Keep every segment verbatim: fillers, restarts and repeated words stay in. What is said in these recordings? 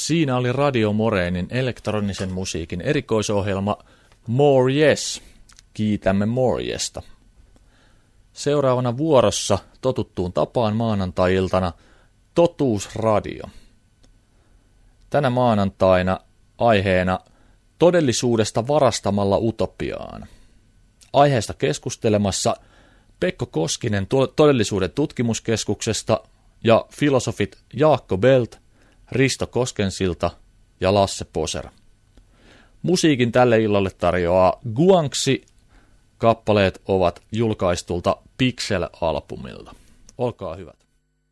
Siinä oli Radio Morenin elektronisen musiikin erikoisohjelma More Yes. Kiitämme More Yesta. Seuraavana vuorossa totuttuun tapaan maanantai-iltana Totuusradio. Tänä maanantaina aiheena todellisuudesta varastamalla utopiaan. Aiheesta keskustelemassa Pekko Koskinen Todellisuuden tutkimuskeskuksesta ja filosofit Jaakko Belt, Risto Koskensilta ja Lasse Poser. Musiikin tälle illalle tarjoaa Guangxi. Kappaleet ovat julkaistulta Pixel-albumilta. Olkaa hyvät.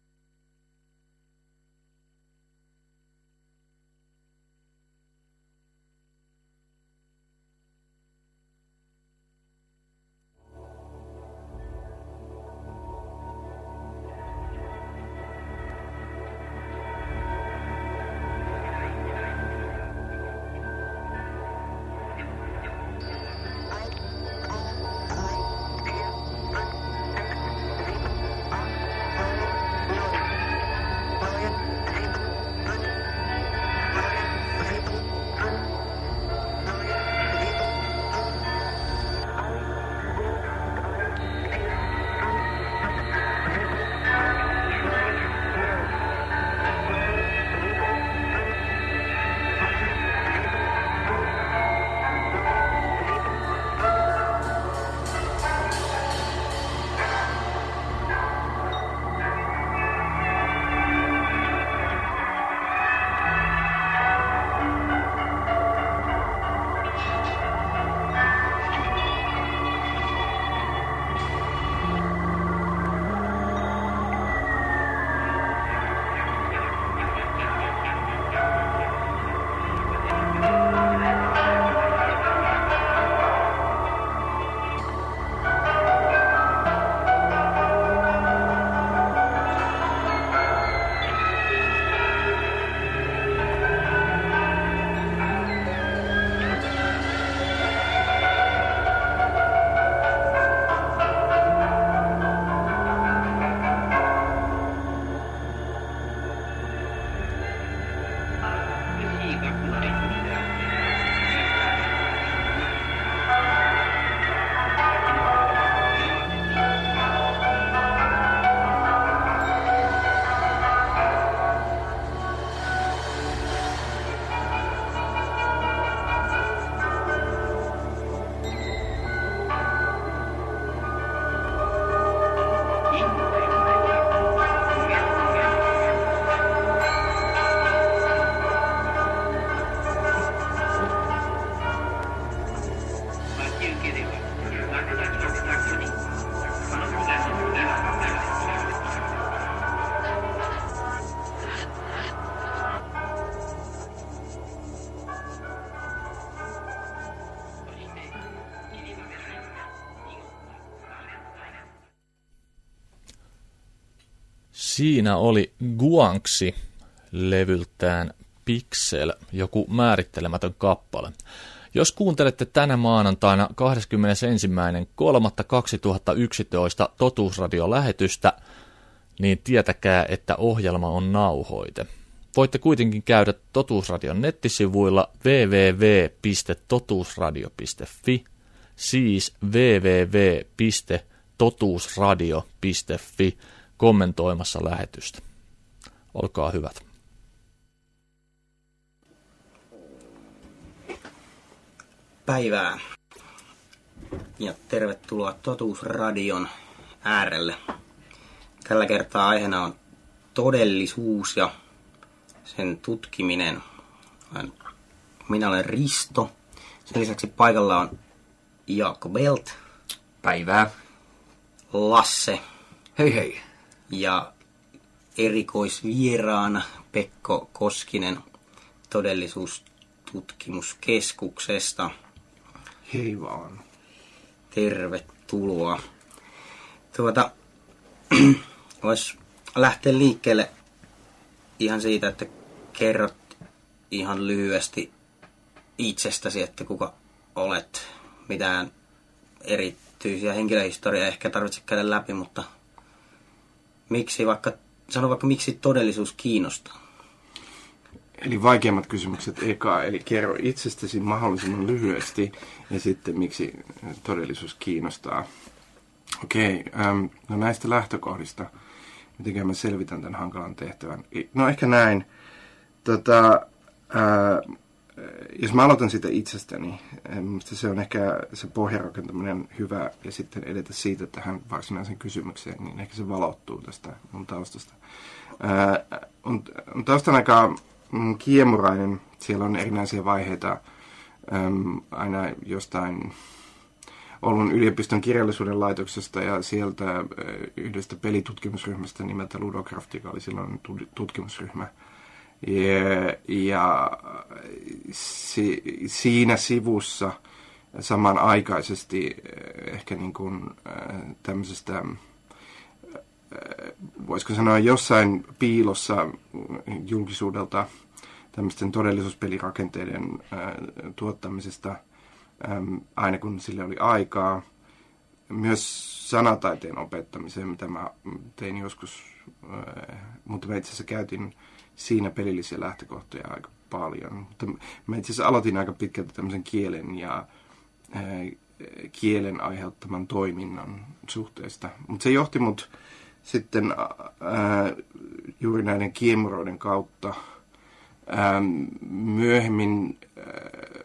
Siinä oli Guangxi levyltään Pixel, joku määrittelemätön kappale. Jos kuuntelette tänä maanantaina kahdeskymmenesensimmäinen kolmatta kaksituhattayksitoista Totuusradio-lähetystä, niin tietäkää, että ohjelma on nauhoite. Voitte kuitenkin käydä Totuusradion nettisivuilla double-u double-u double-u piste totuusradio piste fi, siis double-u double-u double-u piste totuusradio piste fi, kommentoimassa lähetystä. Olkaa hyvät. Päivää ja tervetuloa Totuusradion äärelle. Tällä kertaa aiheena on todellisuus ja sen tutkiminen. Minä olen Risto. Sen lisäksi paikalla on Jaakko Belt. Päivää. Lasse. Hei hei. Ja erikoisvieraana Pekko Koskinen Todellisuustutkimuskeskuksesta. Hei vaan. Tervetuloa. Tuota, vois lähteä liikkeelle ihan siitä, että kerrot ihan lyhyesti itsestäsi, että kuka olet. Mitään erityisiä henkilöhistoriaa ehkä tarvitse käydä läpi, mutta miksi vaikka, sano vaikka miksi todellisuus kiinnostaa? Eli vaikeimmat kysymykset eka, eli kerro itsestäsi mahdollisimman lyhyesti ja sitten miksi todellisuus kiinnostaa. Okei, ähm, no näistä lähtökohdista, miten mä selvitän tämän hankalan tehtävän. No ehkä näin. Tota, äh, jos mä aloitan sitä itsestäni, minusta se on ehkä se pohjarakentaminen hyvä ja sitten edetä siitä tähän varsinaisen kysymykseen, niin ehkä se valottuu tästä mun taustasta. Äh, on, on taustan aika mm, kiemurainen, siellä on erinäisiä vaiheita, ähm, aina jostain Oulun yliopiston kirjallisuuden laitoksesta ja sieltä äh, yhdestä pelitutkimusryhmästä nimeltä Ludocraft, joka oli silloin tutkimusryhmä. Ja, ja si, siinä sivussa samanaikaisesti ehkä niin kuin tämmöisestä, voisiko sanoa jossain piilossa julkisuudelta tämmöisten todellisuuspelirakenteiden tuottamisesta, aina kun sille oli aikaa. Myös sanataiteen opettamiseen, mitä mä tein joskus, mutta mä itse asiassa käytin siinä pelillisiä lähtökohtia aika paljon. Mutta mä itse asiassa aloitin aika pitkälti tämmöisen kielen ja ää, kielen aiheuttaman toiminnan suhteesta. Mutta se johti mut sitten ää, juuri näiden kiemuroiden kautta ää, myöhemmin ää,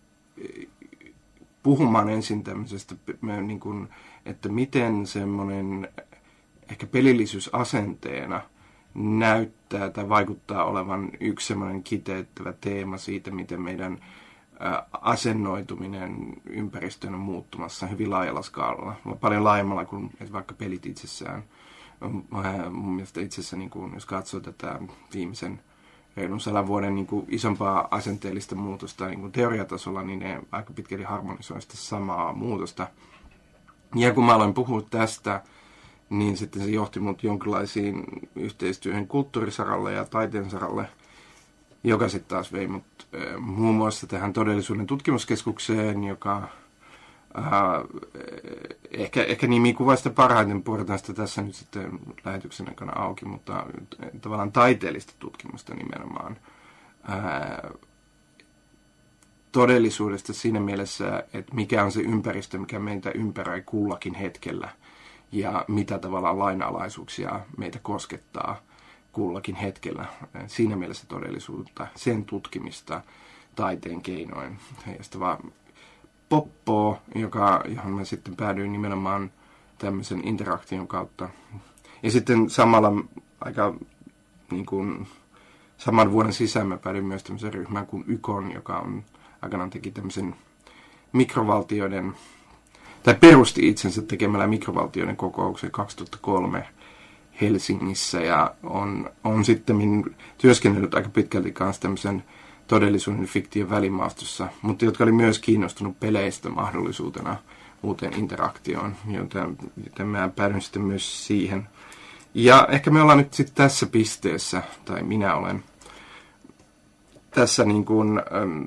puhumaan ensin tämmöisestä, niin kuin, että miten semmoinen ehkä pelillisyys asenteena näyttää tai vaikuttaa olevan yksi semmoinen kiteyttävä teema siitä, miten meidän asennoituminen ympäristöön on muuttumassa hyvin laajalla skaalalla. Paljon laajemmalla kuin vaikka pelit itsessään. Mun mielestä itse asiassa, niin kuin, jos katsoo tätä viimeisen reilun sadan vuoden niin kuin isompaa asenteellista muutosta niin kuin teoriatasolla, niin ne aika pitkälti harmonisoi sitä samaa muutosta. Ja kun mä aloin puhua tästä, niin sitten se johti mut jonkinlaisiin yhteistyöhön kulttuurisaralle ja taiteen saralle, joka sitten taas vei mut äh, muun muassa tähän todellisuuden tutkimuskeskukseen, joka äh, ehkä, ehkä nimi kuvaa sitä parhaiten, puhutaan sitä tässä nyt sitten lähetyksen aikana auki, mutta äh, tavallaan taiteellista tutkimusta nimenomaan. Äh, todellisuudesta siinä mielessä, että mikä on se ympäristö, mikä meitä ympäröi kullakin hetkellä. Ja mitä tavallaan lainalaisuuksia meitä koskettaa kullakin hetkellä. Siinä mielessä todellisuutta, sen tutkimista taiteen keinoin. Heijastavaa poppoa, joka, johon mä sitten päädyin nimenomaan tämmöisen interaktion kautta. Ja sitten samalla aika niin kuin, saman vuoden sisään mä päädyin myös tämmöisen ryhmään kuin YKon, joka on aikanaan teki tämmöisen mikrovaltioiden tai perusti itsensä tekemällä mikrovaltioiden kokouksen kaksituhattakolme Helsingissä ja on, on sitten työskennellyt aika pitkälti kanssa tämmöisen todellisuuden ja fiktion välimaastossa, mutta jotka oli myös kiinnostunut peleistä mahdollisuutena uuteen interaktioon, joten, joten mä päädyin sitten myös siihen. Ja ehkä me ollaan nyt sitten tässä pisteessä, tai minä olen tässä niin kuin,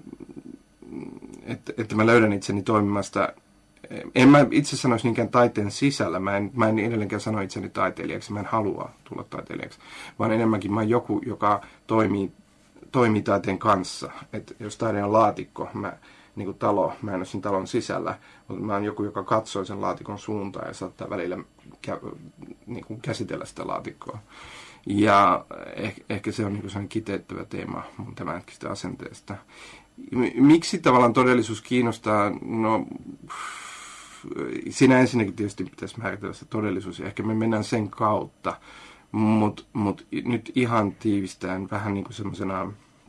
että, että mä löydän itseni toimimasta. En mä itse sanoisi niinkään taiteen sisällä. Mä en, mä en edelleenkään sano itseni taiteilijaksi. Mä en halua tulla taiteilijaksi. Vaan enemmänkin mä oon joku, joka toimii, toimii taiteen kanssa. Et jos taide on laatikko, mä, niin kuin talo, mä en ole sen talon sisällä. Mutta mä oon joku, joka katsoo sen laatikon suuntaan ja saattaa välillä kä- niin kuin käsitellä sitä laatikkoa. Ja eh- ehkä se on niin kuin sellainen kiteyttävä teema mun tämänhetkistä asenteesta. Miksi tavallaan todellisuus kiinnostaa? No, siinä ensinnäkin tietysti pitäisi määritellä se todellisuus, ja ehkä me mennään sen kautta, mutta mut nyt ihan tiivistään vähän niin kuin semmoisena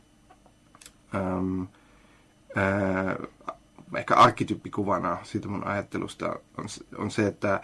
ähm, äh, ehkä arkkityyppikuvana siitä mun ajattelusta on, on se, että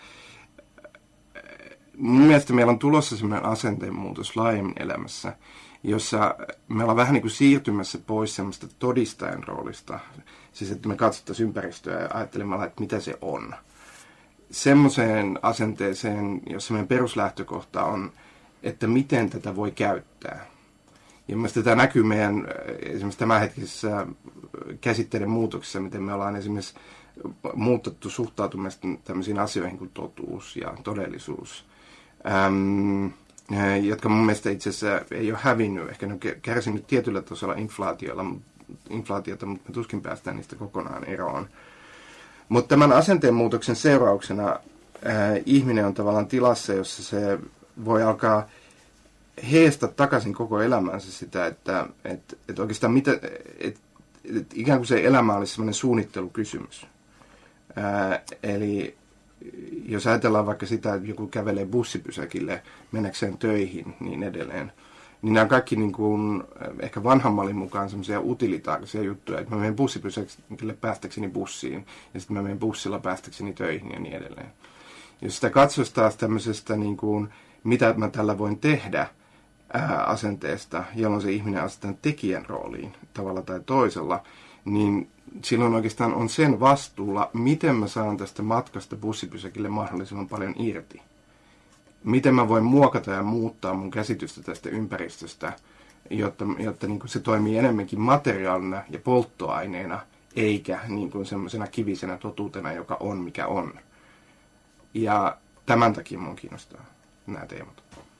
mun mielestä meillä on tulossa semmoinen asenteen muutos laajemmin elämässä, jossa me ollaan vähän niin kuin siirtymässä pois semmoista todistajan roolista. Siis, että me katsottaisiin ympäristöä ja ajattelemalla, että mitä se on. Semmoiseen asenteeseen, jossa meidän peruslähtökohta on, että miten tätä voi käyttää. Ja mielestäni tämä näkyy meidän esimerkiksi tämänhetkisessä käsitteiden muutoksessa, miten me ollaan esimerkiksi muutettu suhtautumista tämmöisiin asioihin kuin totuus ja todellisuus. Ähm, jotka mun mielestä itse asiassa ei ole hävinnyt. Ehkä ne on kärsinyt tietyllä tasolla inflaatiolla, inflaatiota, mutta me tuskin päästään niistä kokonaan eroon. Mutta tämän asenteen muutoksen seurauksena ää, ihminen on tavallaan tilassa, jossa se voi alkaa heistä takaisin koko elämänsä sitä, että et, et oikeastaan mitä, et, et ikään kuin se elämä olisi sellainen suunnittelukysymys. Ää, eli jos ajatellaan vaikka sitä, että joku kävelee bussipysäkille mennäkseen töihin niin edelleen, niin nämä kaikki niin kuin, ehkä vanhan mallin mukaan semmoisia utilitaarisia juttuja, että mä menen bussipysäkille päästäkseni bussiin ja sitten mä menen bussilla päästäkseni töihin ja niin edelleen. Jos sitä katsoisi taas tämmöisestä, niin kuin, mitä mä tällä voin tehdä ää, asenteesta, jolloin se ihminen asetetaan tekijän rooliin tavalla tai toisella, niin silloin oikeastaan on sen vastuulla, miten mä saan tästä matkasta bussipysäkille mahdollisimman paljon irti. Miten mä voin muokata ja muuttaa mun käsitystä tästä ympäristöstä, jotta, jotta niin kuin se toimii enemmänkin materiaalina ja polttoaineena, eikä niin kuin semmoisena kivisenä totuutena, joka on mikä on. Ja tämän takia mun kiinnostaa nämä teemat.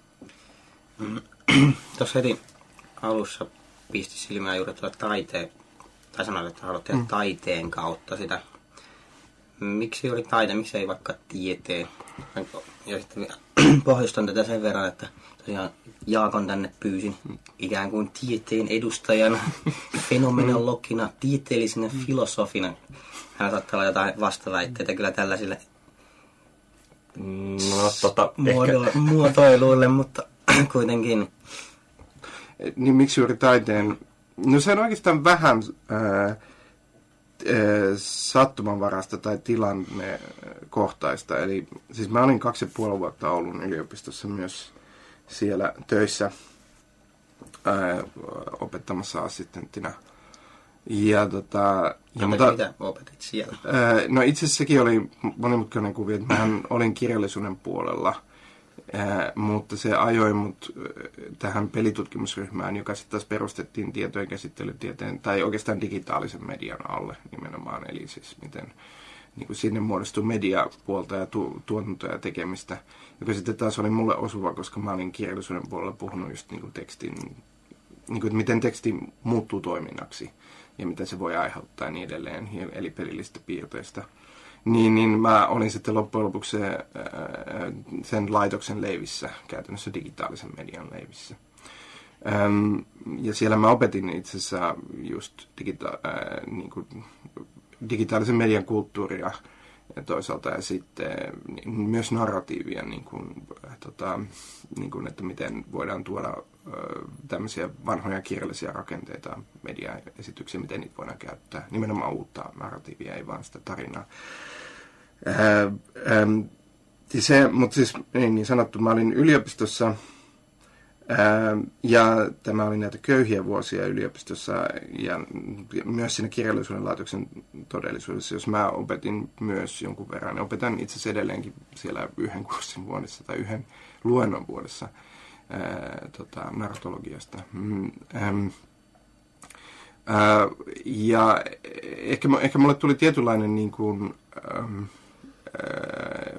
Tuossa heti alussa pisti silmään juuri tuo taiteen, tai sanoit, että haluat tehdä mm. taiteen kautta sitä. Miksi juuri taiteen, miksi ei vaikka tieteen? Ja sitten pohjustan tätä sen verran, että tosiaan Jaakon tänne pyysin ikään kuin tieteen edustajana, fenomenologina, tieteellisenä filosofina. Hän saattaa olla jotain vastaväitteitä kyllä tällaisille no, tota, muodo- muotoiluille, mutta kuitenkin. Niin miksi juuri taiteen? No se on oikeastaan vähän ää, sattumanvarasta tai tilannekohtaista. Eli siis mä olin kaksi ja puoli vuotta Oulun yliopistossa myös siellä töissä ää, opettamassa assistenttina. Ja tota... Ja mutta, mitä opetit siellä? Ää, no itse asiassa sekin oli monimutkainen kuvio, että mähän olin kirjallisuuden puolella. Ää, mutta se ajoi mut tähän pelitutkimusryhmään, joka sitten taas perustettiin tietojen käsittelytieteen, tai oikeastaan digitaalisen median alle nimenomaan. Eli siis miten niin kuin sinne muodostuu mediapuolta ja tu- tuotantoa ja tekemistä, joka sitten taas oli mulle osuva, koska mä olin kirjallisuuden puolella puhunut just niin kuin tekstin, niin kuin, että miten teksti muuttuu toiminnaksi ja mitä se voi aiheuttaa ja niin edelleen, eli pelillisistä piirteistä. Niin, niin mä olin sitten loppujen lopuksi se, sen laitoksen leivissä, käytännössä digitaalisen median leivissä. Öm, ja siellä mä opetin itse asiassa just digita- äh, niin kuin digitaalisen median kulttuuria ja toisaalta ja sitten myös narratiivia, niin kuin, äh, tota, niin kuin, että miten voidaan tuoda äh, tämmöisiä vanhoja kirjallisia rakenteita, mediaesityksiä, miten niitä voidaan käyttää. Nimenomaan uutta narratiivia, ei vaan sitä tarinaa. Äh, ähm, se, mutta siis niin, niin sanottu, mä olin yliopistossa ää, ja tämä oli näitä köyhiä vuosia yliopistossa ja myös siinä kirjallisuuden laitoksen todellisuudessa, jos mä opetin myös jonkun verran. Opetan itse asiassa edelleenkin siellä yhden kurssin vuodessa tai yhden luennon vuodessa ää, tota, narratologiasta. Mm, ähm, ää, ja ehkä, ehkä mulle tuli tietynlainen niin kuin, ähm, ää,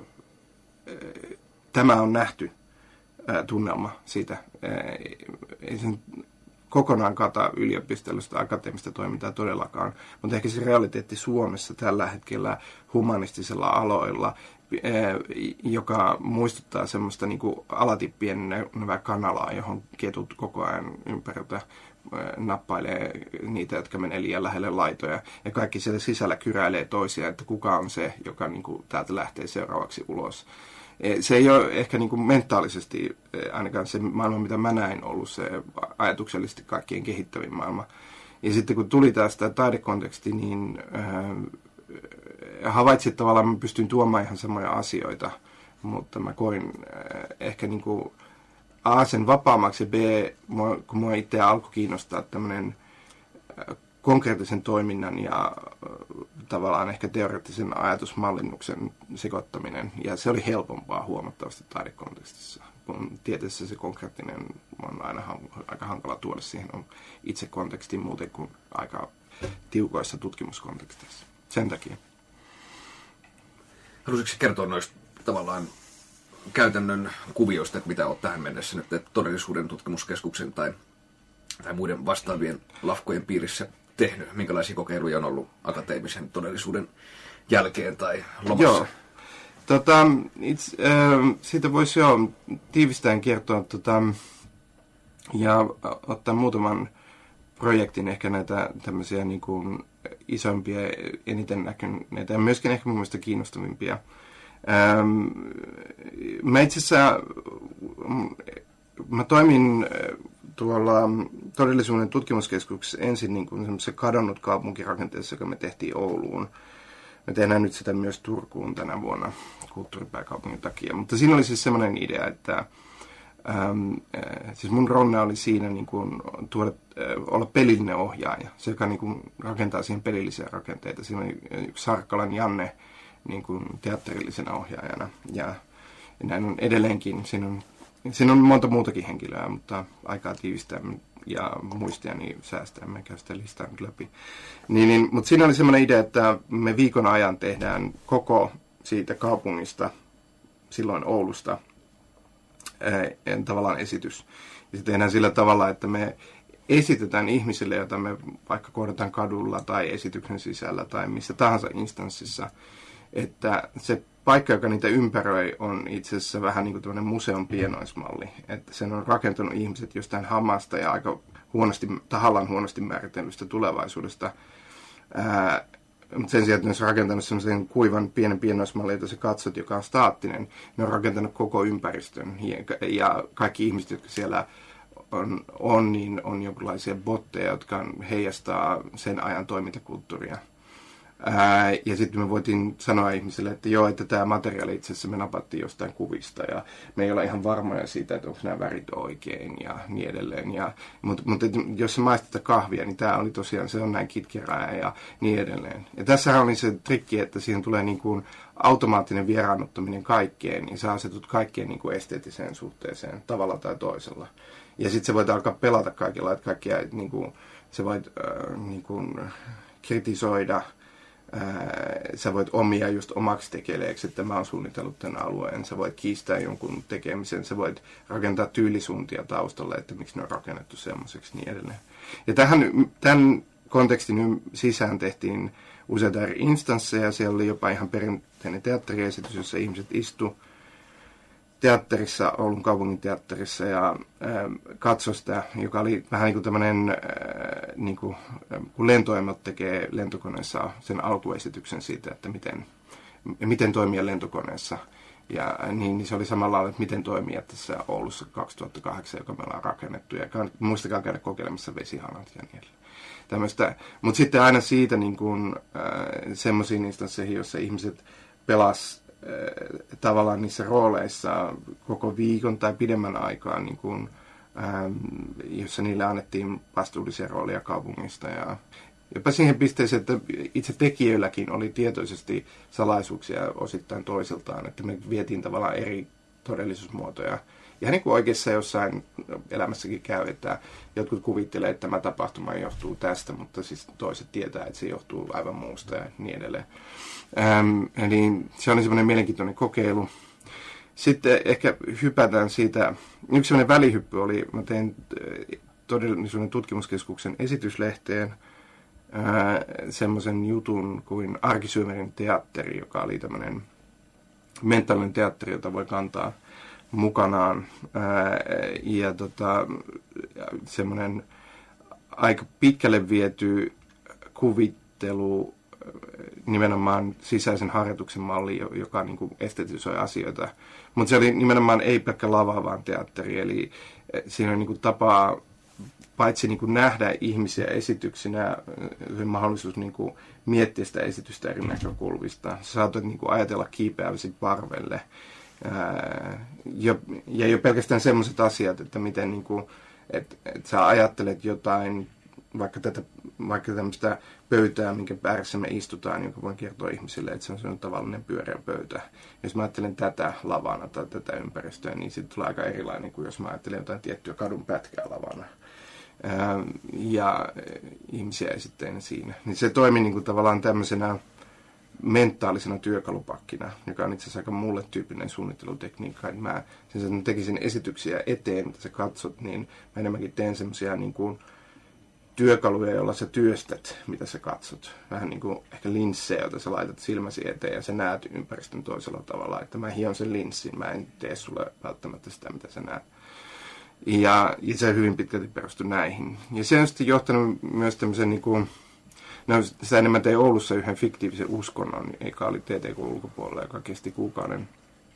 tämä on nähty ää, tunnelma siitä. Ää, ei sen kokonaan kata yliopistollista akateemista toimintaa todellakaan, mutta ehkä se realiteetti Suomessa tällä hetkellä humanistisilla aloilla, ää, joka muistuttaa semmoista niin kuin alati pienenevää kanalaa, johon ketut koko ajan ympäriltä nappailee niitä, jotka menee liian lähelle laitoja, ja kaikki siellä sisällä kyräilee toisiaan, että kuka on se, joka niin kuin, täältä lähtee seuraavaksi ulos. Se ei ole ehkä niin kuin mentaalisesti, ainakaan se maailma, mitä mä näin, ollut se ajatuksellisesti kaikkien kehittävin maailma. Ja sitten kun tuli tästä taidekonteksti, niin äh, havaitsin, että tavallaan mä pystyn tuomaan ihan samoja asioita, mutta mä koin äh, ehkä niin kuin A, sen vapaammaksi, ja B, mua, kun mua itse alkoi kiinnostaa tämmöinen äh, konkreettisen toiminnan ja äh, tavallaan ehkä teoreettisen ajatusmallinnuksen sekoittaminen. Ja se oli helpompaa huomattavasti taidekontekstissa, kun tieteessä se konkreettinen on aina han- aika hankala tuoda siihen on itse kontekstiin muuten kuin aika tiukoissa tutkimuskonteksteissa. Sen takia. Haluaisitko kertoa noista tavallaan käytännön kuvioista, että mitä olet tähän mennessä nyt että todellisuuden tutkimuskeskuksen tai, tai muiden vastaavien lafkojen piirissä tehnyt? Minkälaisia kokeiluja on ollut akateemisen todellisuuden jälkeen tai lomassa? Joo. Tota, itse, äh, siitä voisi jo tiivistäen kertoa tota, ja ottaa muutaman projektin, ehkä näitä tämmöisiä niin kuin isompia, eniten näkyneitä ja myöskin ehkä mun mielestä kiinnostavimpia. Ähm, mä itse asiassa, mä toimin tuolla todellisuuden tutkimuskeskuksessa ensin niin kuin semmoisessa kadonnut kaupunkirakenteessa, joka me tehtiin Ouluun. Me tehdään nyt sitä myös Turkuun tänä vuonna kulttuuripääkaupungin takia. Mutta siinä oli siis semmoinen idea, että ähm, äh, siis mun ronna oli siinä niin kuin tuoda, äh, olla pelillinen ohjaaja. Se, joka niin kuin rakentaa siihen pelillisiä rakenteita. Siinä oli yksi Sarkkalan Janne niin kuin teatterillisena ohjaajana. Ja, ja näin on edelleenkin. Siinä on, siinä on monta muutakin henkilöä, mutta aikaa tiivistää ja muistia niin säästää. Mä käyn sitä listaa nyt läpi. Niin, niin, mutta siinä oli semmoinen idea, että me viikon ajan tehdään koko siitä kaupungista, silloin Oulusta, ää, tavallaan esitys. Ja se tehdään sillä tavalla, että me esitetään ihmisille, joita me vaikka kohdataan kadulla tai esityksen sisällä tai missä tahansa instanssissa, että se paikka, joka niitä ympäröi, on itse asiassa vähän niin kuin tämmöinen museon pienoismalli. Että sen on rakentanut ihmiset jostain hamasta ja aika huonosti, tahallaan huonosti määritellystä tulevaisuudesta. Ää, mutta sen sijaan, että ne on rakentanut semmoisen kuivan pienen pienoismallin, jota sä katsot, joka on staattinen, ne on rakentanut koko ympäristön. Ja kaikki ihmiset, jotka siellä on, on niin on jonkinlaisia botteja, jotka heijastaa sen ajan toimintakulttuuria. Ää, ja sitten me voitiin sanoa ihmisille, että joo, että tämä materiaali itse asiassa me napattiin jostain kuvista ja me ei olla ihan varmoja siitä, että onko nämä värit oikein ja niin edelleen. Ja, mutta, mutta jos sä maistat kahvia, niin tämä oli tosiaan, se on näin kitkerää ja niin edelleen. Ja tässä oli se trikki, että siihen tulee niin kuin automaattinen vieraannuttaminen kaikkeen ja sä asetut kaikkeen niin kuin esteettiseen suhteeseen tavalla tai toisella. Ja sitten sä voit alkaa pelata kaikilla, että kaikkia, niin kuin, sä voit äh, niin kuin, kritisoida. Sä voit omia just omaksi tekeleeksi, että mä oon suunnitellut tämän alueen. Sä voit kiistää jonkun tekemisen. Sä voit rakentaa tyylisuuntia taustalle, että miksi ne on rakennettu semmoiseksi niin edelleen. Ja tähän, tämän kontekstin sisään tehtiin useita eri instansseja. Siellä oli jopa ihan perinteinen teatteriesitys, jossa ihmiset istu teatterissa, Oulun kaupungin teatterissa ja äh, katsoi sitä, joka oli vähän niin kuin tämmöinen, äh, niin kuin, äh, kun lentoemot tekee lentokoneessa sen alkuesityksen siitä, että miten, miten toimia lentokoneessa. Ja niin, niin se oli samalla lailla, että miten toimia tässä Oulussa kaksituhattakahdeksan, joka me ollaan rakennettu. Ja muistakaa käydä kokeilemassa vesihanat ja niin edelleen. Mutta sitten aina siitä niin kuin, äh, semmoisiin instansseihin, joissa ihmiset pelasivat tavallaan niissä rooleissa koko viikon tai pidemmän aikaa, niin kuin, ähm, jossa niille annettiin vastuullisia rooleja kaupungista. Ja jopa siihen pisteeseen, että itse tekijöilläkin oli tietoisesti salaisuuksia osittain toisiltaan, että me vietiin tavallaan eri todellisuusmuotoja. Ja niin kuin oikeassa jossain elämässäkin käy, että jotkut kuvittelee, että tämä tapahtuma johtuu tästä, mutta siis toiset tietää, että se johtuu aivan muusta ja niin edelleen. Ähm, eli se oli semmoinen mielenkiintoinen kokeilu. Sitten ehkä hypätään siitä, yksi semmoinen välihyppy oli, mä tein todellisuuden tutkimuskeskuksen esityslehteen äh, semmoisen jutun kuin Arkisyömerin teatteri, joka oli tämmöinen mentaalinen teatteri, jota voi kantaa mukanaan. Ää, ja tota, semmoinen aika pitkälle viety kuvittelu, nimenomaan sisäisen harjoituksen malli, joka niin kuin estetisoi asioita. Mutta se oli nimenomaan ei pelkkä lava, vaan teatteri. Eli siinä on niin kuin tapaa paitsi niin kuin nähdä ihmisiä esityksinä, mahdollisuus niin kuin miettiä sitä esitystä eri näkökulmista. Sä saatat niin kuin ajatella kiipeäväsi parvelle. Ja, ja jo pelkästään sellaiset asiat, että miten niin kuin, et, et sä ajattelet jotain, vaikka, tätä, vaikka tämmöistä pöytää, minkä päässä me istutaan, joka voin kertoa ihmisille, että se on sellainen tavallinen pyöreä pöytä. Jos mä ajattelen tätä lavana tai tätä ympäristöä, niin siitä tulee aika erilainen kuin jos mä ajattelen jotain tiettyä kadun pätkää lavana. Ää, ja ihmisiä esitteinä siinä. Niin se toimi niin kuin tavallaan tämmöisenä mentaalisena työkalupakkina, joka on itse asiassa aika mulle tyypillinen suunnittelutekniikka. Että mä, sen, että mä tekisin esityksiä eteen, mitä sä katsot, niin mä enemmänkin teen semmoisia niin kuin työkaluja, joilla sä työstät, mitä sä katsot. Vähän niin kuin ehkä linssejä, joita sä laitat silmäsi eteen ja sä näet ympäristön toisella tavalla. Että mä hion sen linssin, mä en tee sulle välttämättä sitä, mitä sä näet. Ja, ja se hyvin pitkälti perustui näihin. Ja se on sitten johtanut myös tämmöisen, niin kuin, no sitä enemmän tein Oulussa yhden fiktiivisen uskonnon, joka oli T T K:n ulkopuolella, joka kesti kuukauden,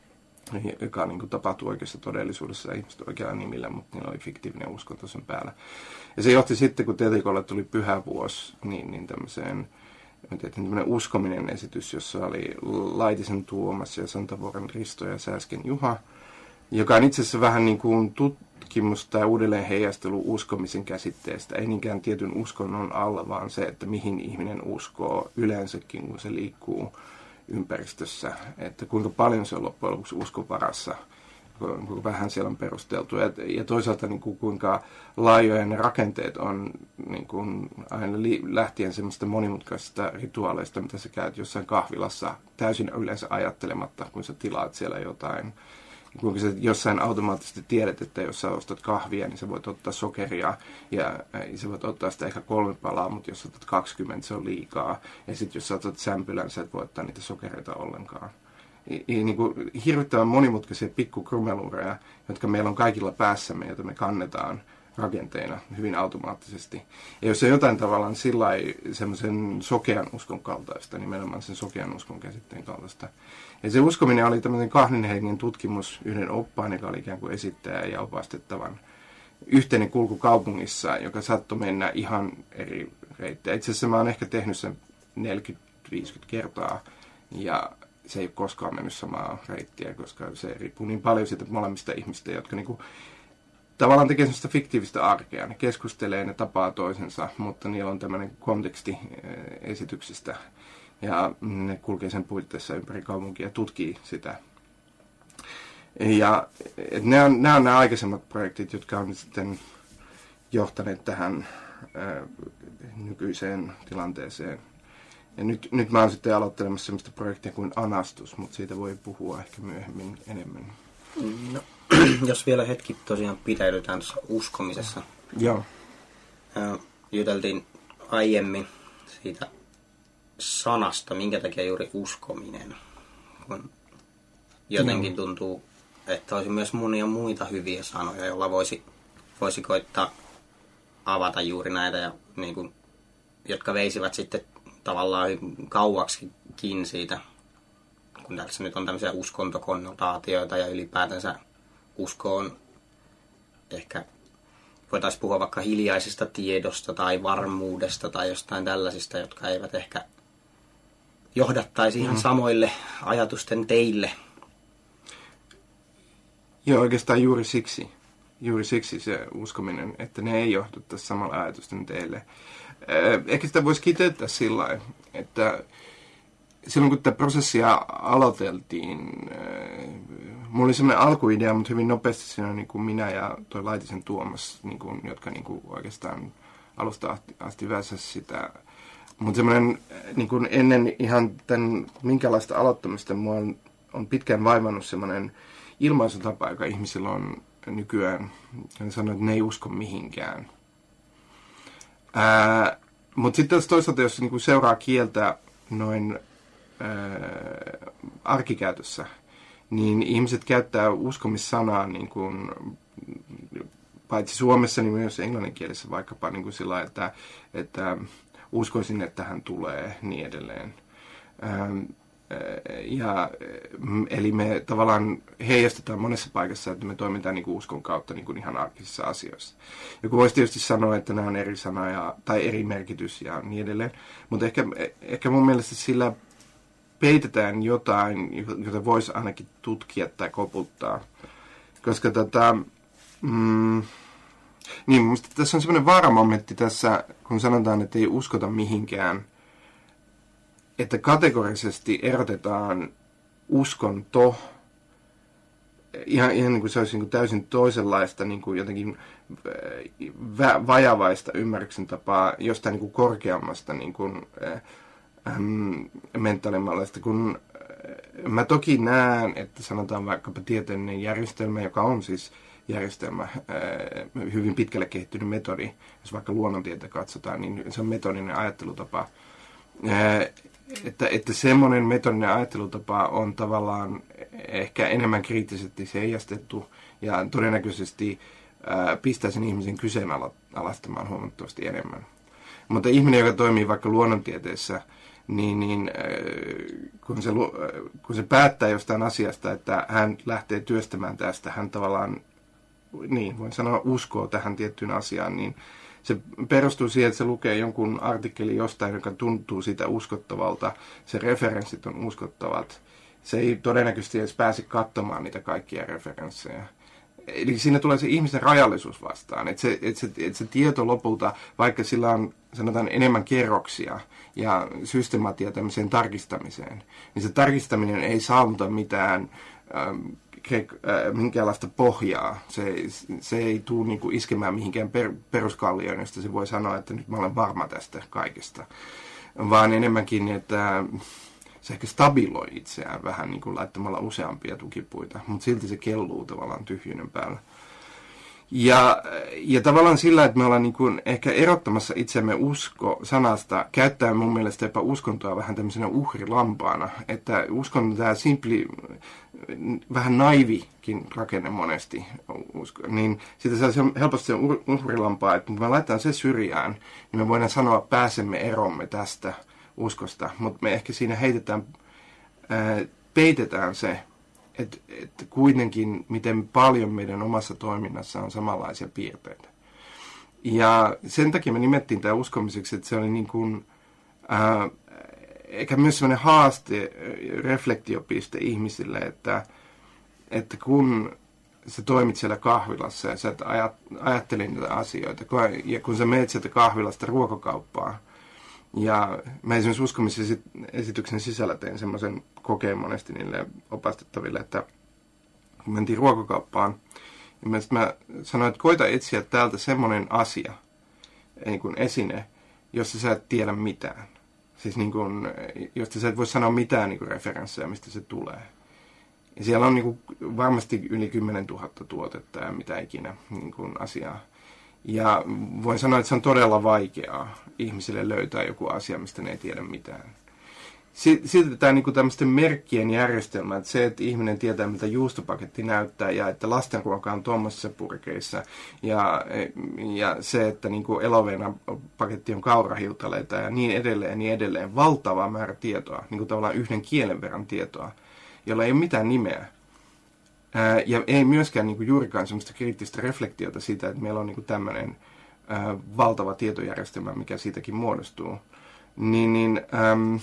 joka niin kuin tapahtui oikeassa todellisuudessa ihmiset oikealla nimillä, mutta niillä oli fiktiivinen uskonto sen päällä. Ja se johti sitten, kun T T K:lle tuli pyhävuosi, niin, niin tämmöiseen, tämmöinen uskominen esitys, jossa oli Laitisen Tuomas ja Santavuoren Risto ja Sääsken Juha, joka on itse asiassa vähän niin kuin tutkimus tai uudelleen heijastelu uskomisen käsitteestä. Ei niinkään tietyn uskonnon alla, vaan se, että mihin ihminen uskoo yleensäkin, kun se liikkuu ympäristössä. Että kuinka paljon se on loppujen lopuksi uskon varassa, kuinka vähän siellä on perusteltu. Ja toisaalta niin kuin, kuinka laajoja ne rakenteet on niin kuin aina lähtien semmoista monimutkaisista rituaaleista, mitä sä käyt jossain kahvilassa täysin yleensä ajattelematta, kun sä tilaat siellä jotain. Kuinka sä jossain automaattisesti tiedät, että jos sä ostat kahvia, niin sä voit ottaa sokeria ja sä voit ottaa sitä ehkä kolme palaa, mutta jos otat kaksikymmentä, se on liikaa. Ja sitten jos sä otat sämpylän, sä et voi ottaa niitä sokereita ollenkaan. Ja, ja niin kuin hirvittävän monimutkaisia pikkukrumeluureja, jotka meillä on kaikilla päässämme, joita me kannetaan rakenteina hyvin automaattisesti. Ja jos se jotain tavallaan sillä semmoisen sokean uskon kaltaista, nimenomaan sen sokean uskon käsitteen kaltaista. Ja se uskominen oli tämmöinen kahden hengen tutkimus yhden oppaan, joka oli ikään kuin esittäjä ja opastettavan yhteinen kulku kaupungissa, joka saattoi mennä ihan eri reittejä. Itse asiassa mä oon ehkä tehnyt sen neljäkymmentä viisikymmentä kertaa ja se ei ole koskaan mennyt samaa reittiä, koska se riippuu niin paljon siitä molemmista ihmistä, jotka niinku tavallaan tekee sellaista fiktiivistä arkea. Ne keskustelee, ne tapaa toisensa, mutta niillä on tämmöinen konteksti esityksestä. Ja ne kulkee sen puitteissa ympäri kaupunkia ja tutkii sitä. Ja nämä on, nämä on nämä aikaisemmat projektit, jotka on sitten johtaneet tähän ää, nykyiseen tilanteeseen. Ja nyt, nyt mä oon sitten aloittelemassa sellaista projektia kuin Anastus, mutta siitä voi puhua ehkä myöhemmin enemmän. No, jos vielä hetki tosiaan pitäydytään tuossa uskomisessa. Joo. Ää, juteltiin aiemmin siitä sanasta, minkä takia juuri uskominen. Kun jotenkin tuntuu, että olisi myös monia muita hyviä sanoja, joilla voisi, voisi koittaa avata juuri näitä, ja, niin kuin, jotka veisivät sitten tavallaan kauaksikin siitä, kun tässä nyt on tämmöisiä uskontokonnotaatioita ja ylipäätänsä usko on ehkä, voitaisiin puhua vaikka hiljaisesta tiedosta tai varmuudesta tai jostain tällaisista, jotka eivät ehkä johdattaisi ihan samoille ajatusten teille. Joo, oikeastaan juuri siksi. Juuri siksi se uskominen, että ne ei johdattaisi samalla ajatusten teille. Ehkä sitä voisi kiteyttää sillä lailla, että silloin kun tätä prosessia aloiteltiin, mulla oli sellainen alkuidea, mutta hyvin nopeasti siinä niin kuin minä ja toi Laitisen Tuomas, niin kuin, jotka niin kuin oikeastaan alusta asti, asti väsäsi sitä. Mutta semmoinen niin kuin ennen ihan tämän minkälaista aloittamista mua on, on pitkään vaivannut semmoinen ilmaisutapa, joka ihmisillä on nykyään. Ja sanoo, että ne ei usko mihinkään. Mutta sitten toisaalta, jos niinku seuraa kieltä noin ää, arkikäytössä, niin ihmiset käyttää uskomissanaa niin kuin, paitsi Suomessa, niin myös englanninkielessä vaikkapa niin kuin sillä, että, että uskoisin, että hän tulee, niin edelleen. Ää, Ja, eli me tavallaan heijastetaan monessa paikassa, että me toimitaan niin kuin uskon kautta niin kuin ihan arkisissa asioissa. Joku voisi tietysti sanoa, että nämä on eri sana ja, tai eri merkitys ja niin edelleen. Mutta ehkä, ehkä mun mielestä sillä peitetään jotain, jota voisi ainakin tutkia tai koputtaa. Koska tota, mm, niin, musta tässä on semmoinen vaaramomentti tässä, kun sanotaan, että ei uskota mihinkään, että kategorisesti erotetaan uskonto, ihan, ihan niin kuin se olisi niin kuin täysin toisenlaista, niin kuin jotenkin vä, vajavaista ymmärryksen tapaa jostain niin kuin korkeammasta niin kuin, äm, mentaalimalleista, kun mä toki näen, että sanotaan vaikkapa tieteellinen järjestelmä, joka on siis järjestelmä, hyvin pitkälle kehittynyt metodi, jos vaikka luonnontieteen katsotaan, niin se on metodinen ajattelutapa. Että, että semmoinen metodinen ajattelutapa on tavallaan ehkä enemmän kriittisesti heijastettu ja todennäköisesti pistää sen ihmisen kyseenalaistamaan huomattavasti enemmän. Mutta ihminen, joka toimii vaikka luonnontieteessä, niin, niin kun, se, kun se päättää jostain asiasta, että hän lähtee työstämään tästä, hän tavallaan, niin voin sanoa, uskoo tähän tiettyyn asiaan, niin se perustuu siihen, että se lukee jonkun artikkelin jostain, joka tuntuu siitä uskottavalta, se referenssit on uskottavat. Se ei todennäköisesti edes pääse katsomaan niitä kaikkia referenssejä. Eli siinä tulee se ihmisen rajallisuus vastaan, että se, että se, että se tieto lopulta, vaikka sillä on sanotaan enemmän kerroksia ja systematia tämmöiseen tarkistamiseen, niin se tarkistaminen ei saavuta mitään ähm, äh, minkäänlaista pohjaa. Se, se ei tule niinku iskemään mihinkään per, peruskallioon, josta se voi sanoa, että nyt mä olen varma tästä kaikesta, vaan enemmänkin, että se ehkä stabiloi itseään vähän niin kuin laittamalla useampia tukipuita, mutta silti se kelluu tavallaan tyhjyyden päällä. Ja, ja tavallaan sillä, että me ollaan niin kuin ehkä erottamassa itsemme usko-sanasta, käyttää mun mielestä jopa uskontoa vähän tämmöisenä uhrilampaana, että uskon on tämä simpli, vähän naivikin rakenne monesti, usko, niin siitä saa helposti se uhrilampaa, että kun me laitetaan se syrjään, niin me voidaan sanoa, että pääsemme eromme tästä uskosta, mutta me ehkä siinä heitetään, ää, peitetään se, että et kuitenkin miten paljon meidän omassa toiminnassa on samanlaisia piirteitä. Ja sen takia me nimettiin tämä uskomiseksi, että se oli niin kuin, ää, eikä myös sellainen haaste, reflektiopiste ihmisille, että, että kun sä toimit siellä kahvilassa ja sä et ajattele niitä asioita, ja kun sä menet sieltä kahvilasta ruokakauppaan, ja mä esimerkiksi uskomisen esityksen sisällä tein semmoisen kokeen monesti niille opastettaville, että kun mentiin ruokakauppaan, niin mä sanoin, että koita etsiä täältä semmoinen asia, niin kuin esine, josta sä et tiedä mitään. Siis niin kuin, josta sä et voi sanoa mitään niin kuin referenssejä, mistä se tulee. Ja siellä on niin kuin varmasti yli kymmenen tuhatta tuotetta ja mitä ikinä niin kuin asiaa. Ja voin sanoa, että se on todella vaikeaa ihmisille löytää joku asia, mistä ne ei tiedä mitään. Sitten tämä niin kuin tämmöisten merkkien järjestelmä, että se, että ihminen tietää, miltä juustopaketti näyttää ja että lastenruoka on tuommoisissa purkeissa ja, ja se, että niin kuin Elovena-paketti on kaurahiutaleita ja niin edelleen ja niin edelleen. Valtava määrä tietoa, niin kuin tavallaan yhden kielen verran tietoa, jolla ei ole mitään nimeä. Ää, ja ei myöskään niin kuin juurikaan semmoista kriittistä reflektiota siitä, että meillä on niin kuin tämmöinen ää, valtava tietojärjestelmä, mikä siitäkin muodostuu. Niin, niin äm,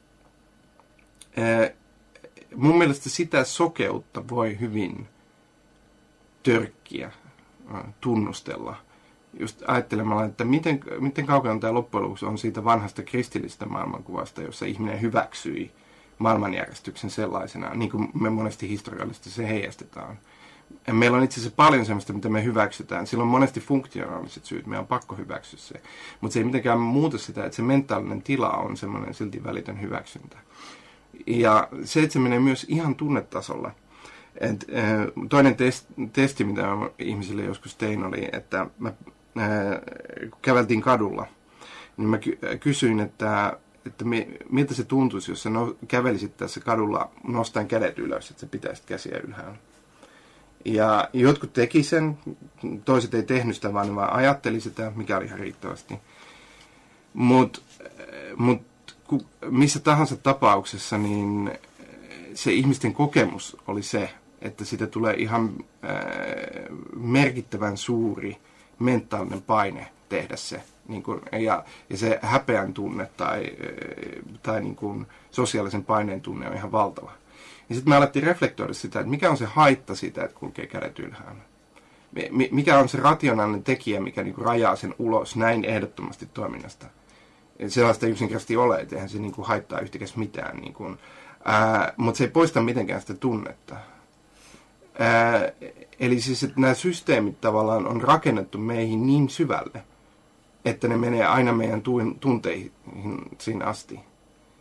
ää, mun mielestä sitä sokeutta voi hyvin törkkiä, ää, tunnustella. Just ajattelemalla, että miten, miten kaukana tämä loppujen lopuksi on siitä vanhasta kristillisestä maailmankuvasta, jossa ihminen hyväksyi maailmanjärjestyksen sellaisena, niin kuin me monesti historiallisesti se heijastetaan. Ja meillä on itse asiassa paljon sellaista, mitä me hyväksytään. Sillä on monesti funktionaaliset syyt, meidän on pakko hyväksyä se. Mutta se ei mitenkään muuta sitä, että se mentaalinen tila on semmoinen silti välitön hyväksyntä. Ja se, että se menee myös ihan tunnetasolla. Et, äh, toinen test, testi, mitä mä ihmisille joskus tein, oli, että mä, äh, kun käveltiin kadulla, niin mä ky- kysyin, että että me, miltä se tuntuisi, jos sä no, kävelisit tässä kadulla nostaen kädet ylös, että sä pitäisit käsiä ylhäällä. Ja jotkut teki sen, toiset ei tehnyt sitä, vaan ne vaan ajatteli sitä, mikä oli ihan riittävästi. Mutta mut, missä tahansa tapauksessa, niin se ihmisten kokemus oli se, että siitä tulee ihan äh, merkittävän suuri mentaalinen paine tehdä se. Niin kuin, ja, ja se häpeän tunne tai, tai niin kuin sosiaalisen paineen tunne on ihan valtava. Ja sitten me alettiin reflektoida sitä, että mikä on se haitta siitä, että kulkee kädet ylhäällä. Mikä on se rationaalinen tekijä, mikä niin kuin rajaa sen ulos näin ehdottomasti toiminnasta. Sellaista yksinkertaisesti ole, että eihän se niin kuin haittaa yhtäkäs mitään. Niin kuin, ää, mutta se ei poista mitenkään sitä tunnetta. Ää, eli siis, että nämä systeemit tavallaan on rakennettu meihin niin syvälle, että ne menee aina meidän tunteihin asti.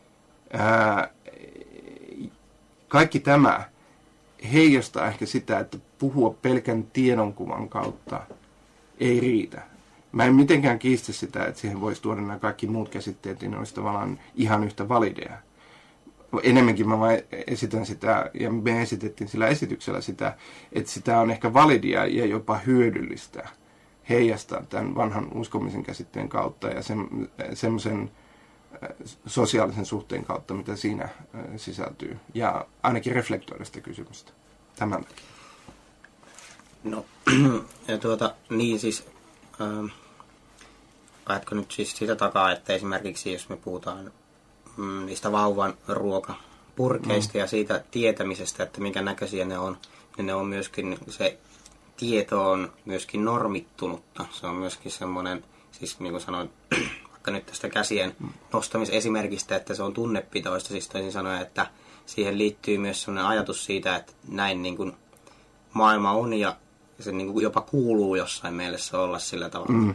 ää, kaikki tämä heijastaa ehkä sitä, että puhua pelkän tiedonkuvan kautta ei riitä. Mä en mitenkään kiistä sitä, että siihen voisi tuoda nämä kaikki muut käsitteet, niin ne olisi tavallaan ihan yhtä valideja. Enemmänkin mä vain esitän sitä, ja me esitettiin sillä esityksellä sitä, että sitä on ehkä validia ja jopa hyödyllistä heijastaa tämän vanhan uskomisen käsitteen kautta ja sen, semmoisen sosiaalisen suhteen kautta, mitä siinä sisältyy. Ja ainakin reflektoida sitä kysymystä. Tämän takia. No, ja tuota, niin siis, ähm, ajatko nyt siis sitä takaa, että esimerkiksi jos me puhutaan mm, niistä vauvan ruokapurkeista mm. ja siitä tietämisestä, että minkä näköisiä ne on, niin ne on myöskin, se tieto on myöskin normittunutta. Se on myöskin semmoinen, siis niin kuin sanoin, vaikka nyt tästä käsien nostamisesimerkistä, että se on tunnepitoista, siis toisin sanoen, että siihen liittyy myös semmoinen ajatus siitä, että näin niin kuin maailma on ja se niin kuin jopa kuuluu jossain mielessä olla sillä tavalla. Mm.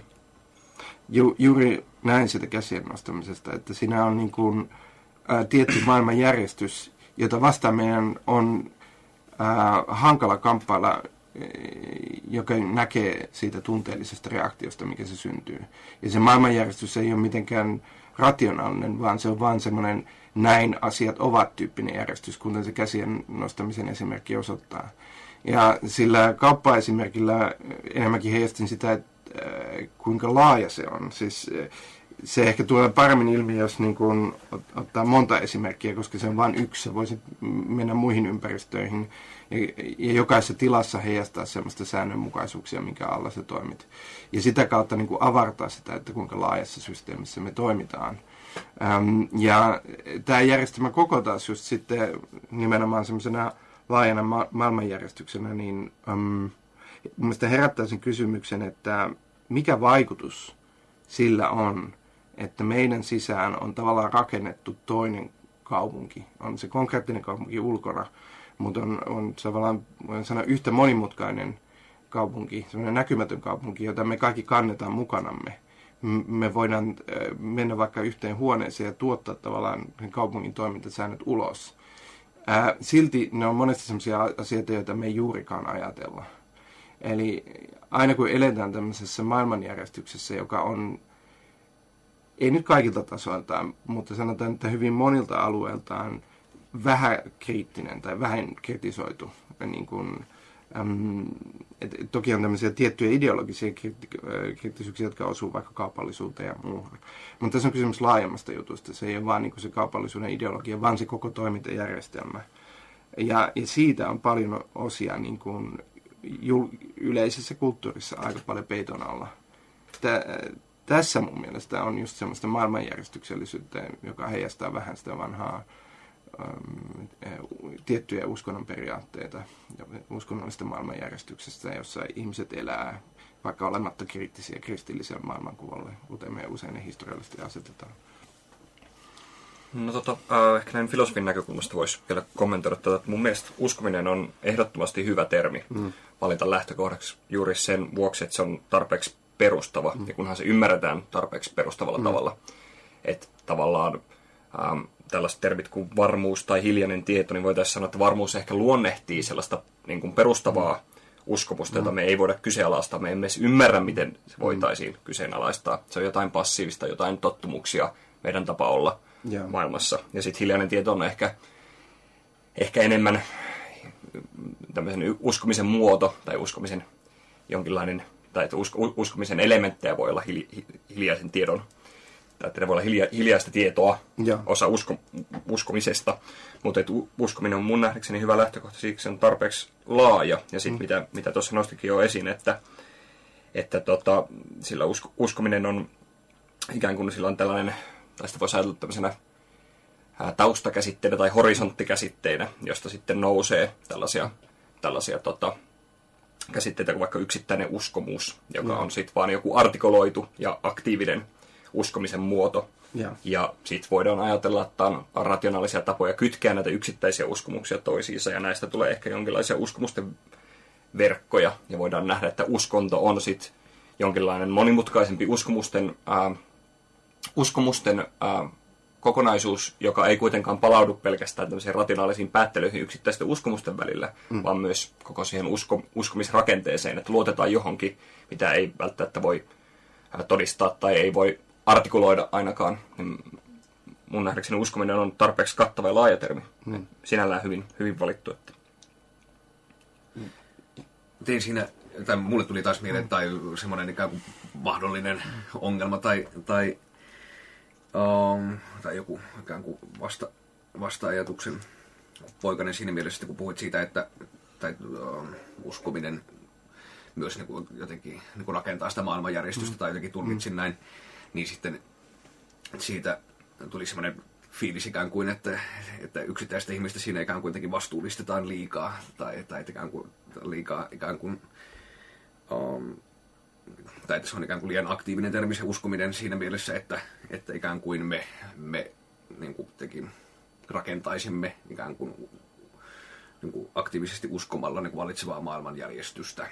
Ju, juuri näin sitä käsien nostamisesta, että siinä on niin kuin, ä, tietty maailmanjärjestys, jota vastaan meidän on ä, hankala kamppailla, joka näkee siitä tunteellisesta reaktiosta, mikä se syntyy. Ja se maailmanjärjestys ei ole mitenkään rationaalinen, vaan se on vaan semmoinen näin asiat ovat tyyppinen järjestys, kuten se käsien nostamisen esimerkki osoittaa. Ja sillä kauppa-esimerkillä enemmänkin heijastin sitä, että kuinka laaja se on. Siis se ehkä tulee paremmin ilmi, jos niin kuin ottaa monta esimerkkiä, koska se on vain yksi. Se voisi mennä muihin ympäristöihin ja, ja jokaisessa tilassa heijastaa sellaista säännönmukaisuuksia, minkä alla se toimit. Ja sitä kautta niin kuin avartaa sitä, että kuinka laajassa systeemissä me toimitaan. Ähm, ja tämä järjestelmä koko taas just sitten nimenomaan semmoisena laajana ma- maailmanjärjestyksenä, niin um, mielestäni herättää sen kysymyksen, että mikä vaikutus sillä on, että meidän sisään on tavallaan rakennettu toinen kaupunki. On se konkreettinen kaupunki ulkona, mutta on, on tavallaan, voin sanoa, yhtä monimutkainen kaupunki, sellainen näkymätön kaupunki, jota me kaikki kannetaan mukanamme. Me voidaan mennä vaikka yhteen huoneeseen ja tuottaa tavallaan kaupungin toimintasäännöt ulos. Ää, silti ne on monesti sellaisia asioita, joita me ei juurikaan ajatella. Eli aina kun eletään tämmöisessä maailmanjärjestyksessä, joka on, ei nyt kaikilta tasoiltaan, mutta sanotaan, että hyvin monilta alueiltaan vähän kriittinen tai vähän kritisoitu. Niin kuin, äm, et, et toki on tämmöisiä tiettyjä ideologisia kriittisyyksiä, jotka osuu vaikka kaupallisuuteen ja muuhun. Mutta tässä on kysymys laajemmasta jutusta. Se ei ole vaan niin kuin se kaupallisuuden ideologia, vaan se koko toimintajärjestelmä. Ja, ja siitä on paljon osia niin kuin jul, yleisessä kulttuurissa aika paljon peiton alla. Tä, tässä mun mielestä on just semmoista maailmanjärjestyksellisyyttä, joka heijastaa vähän sitä vanhaa äm, tiettyjä uskonnon periaatteita uskonnollista maailmanjärjestyksestä, jossa ihmiset elää vaikka olematta kriittisiä kristilliselle maailmankuvalle, kuten me usein historiallisesti asetetaan. No tota, äh, ehkä näin filosofin näkökulmasta voisi vielä kommentoida tätä, että mun mielestä uskominen on ehdottomasti hyvä termi mm. valita lähtökohdaksi juuri sen vuoksi, että se on tarpeeksi perustava, mm. ja kunhan se ymmärretään tarpeeksi perustavalla mm. tavalla. Että tavallaan ähm, tällaiset termit kuin varmuus tai hiljainen tieto, niin voitaisiin sanoa, että varmuus ehkä luonnehtii sellaista niin kuin perustavaa mm. uskomusta, jota me ei voida kyseenalaistaa. Me emme edes ymmärrä, miten se voitaisiin mm. kyseenalaistaa. Se on jotain passiivista, jotain tottumuksia, meidän tapa olla yeah. maailmassa. Ja sitten hiljainen tieto on ehkä, ehkä enemmän tämmöisen uskomisen muoto tai uskomisen jonkinlainen, tai että usko, uskomisen elementtejä voi olla hil, hiljaisen tiedon, tai että ne voi olla hilja, hiljaista tietoa, yeah. osa usko, uskomisesta, mutta että uskominen on mun nähdäkseni hyvä lähtökohta, siksi se on tarpeeksi laaja, ja sitten mm. mitä, mitä tuossa nostikin jo esiin, että, että tota, sillä usko, uskominen on ikään kuin sillä on tällainen, tai sitä voisi ajatella tämmöisenä taustakäsitteinä tai horisonttikäsitteinä, josta sitten nousee tällaisia, tällaisia tota, käsitteitä kuin vaikka yksittäinen uskomus, joka on sitten vaan joku artikuloitu ja aktiivinen uskomisen muoto. Ja, ja sitten voidaan ajatella, että on rationaalisia tapoja kytkeä näitä yksittäisiä uskomuksia toisiinsa, ja näistä tulee ehkä jonkinlaisia uskomusten verkkoja, ja voidaan nähdä, että uskonto on sitten jonkinlainen monimutkaisempi uskomusten, ää, uskomusten ää, kokonaisuus, joka ei kuitenkaan palaudu pelkästään tämmöisiin rationaalisiin päättelyihin yksittäisten uskomusten välillä, mm. vaan myös koko siihen usko, uskomisrakenteeseen, että luotetaan johonkin, mitä ei välttämättä voi todistaa tai ei voi artikuloida ainakaan. Mun nähdäkseni uskominen on tarpeeksi kattava ja laaja termi. Mm. Sinällään hyvin, hyvin valittu. Että. Tein siinä, tai mulle tuli taas mieleen, tai semmoinen ikään kuin mahdollinen ongelma, tai, tai, um, tai joku ikään kuin vasta, vasta-ajatuksen poikainen siinä mielessä, kun puhuit siitä, että tai, um, uskominen myös niin kuin jotenkin niin kuin rakentaa sitä maailmanjärjestystä, mm. tai jotenkin tulkitsin mm. näin, niin sitten siitä tuli semmoinen fiilis ikään kuin, että, että yksittäistä ihmistä siinä ikään kuin jotenkin vastuullistetaan liikaa, tai, tai ikään kuin liikaa ikään kuin, um, tai että se on ikään kuin liian aktiivinen termi se uskominen siinä mielessä, että, että ikään kuin me, me niin kuin tekin rakentaisimme ikään kuin, niin kuin aktiivisesti uskomalla niin kuin vallitsevaa maailmanjärjestystä.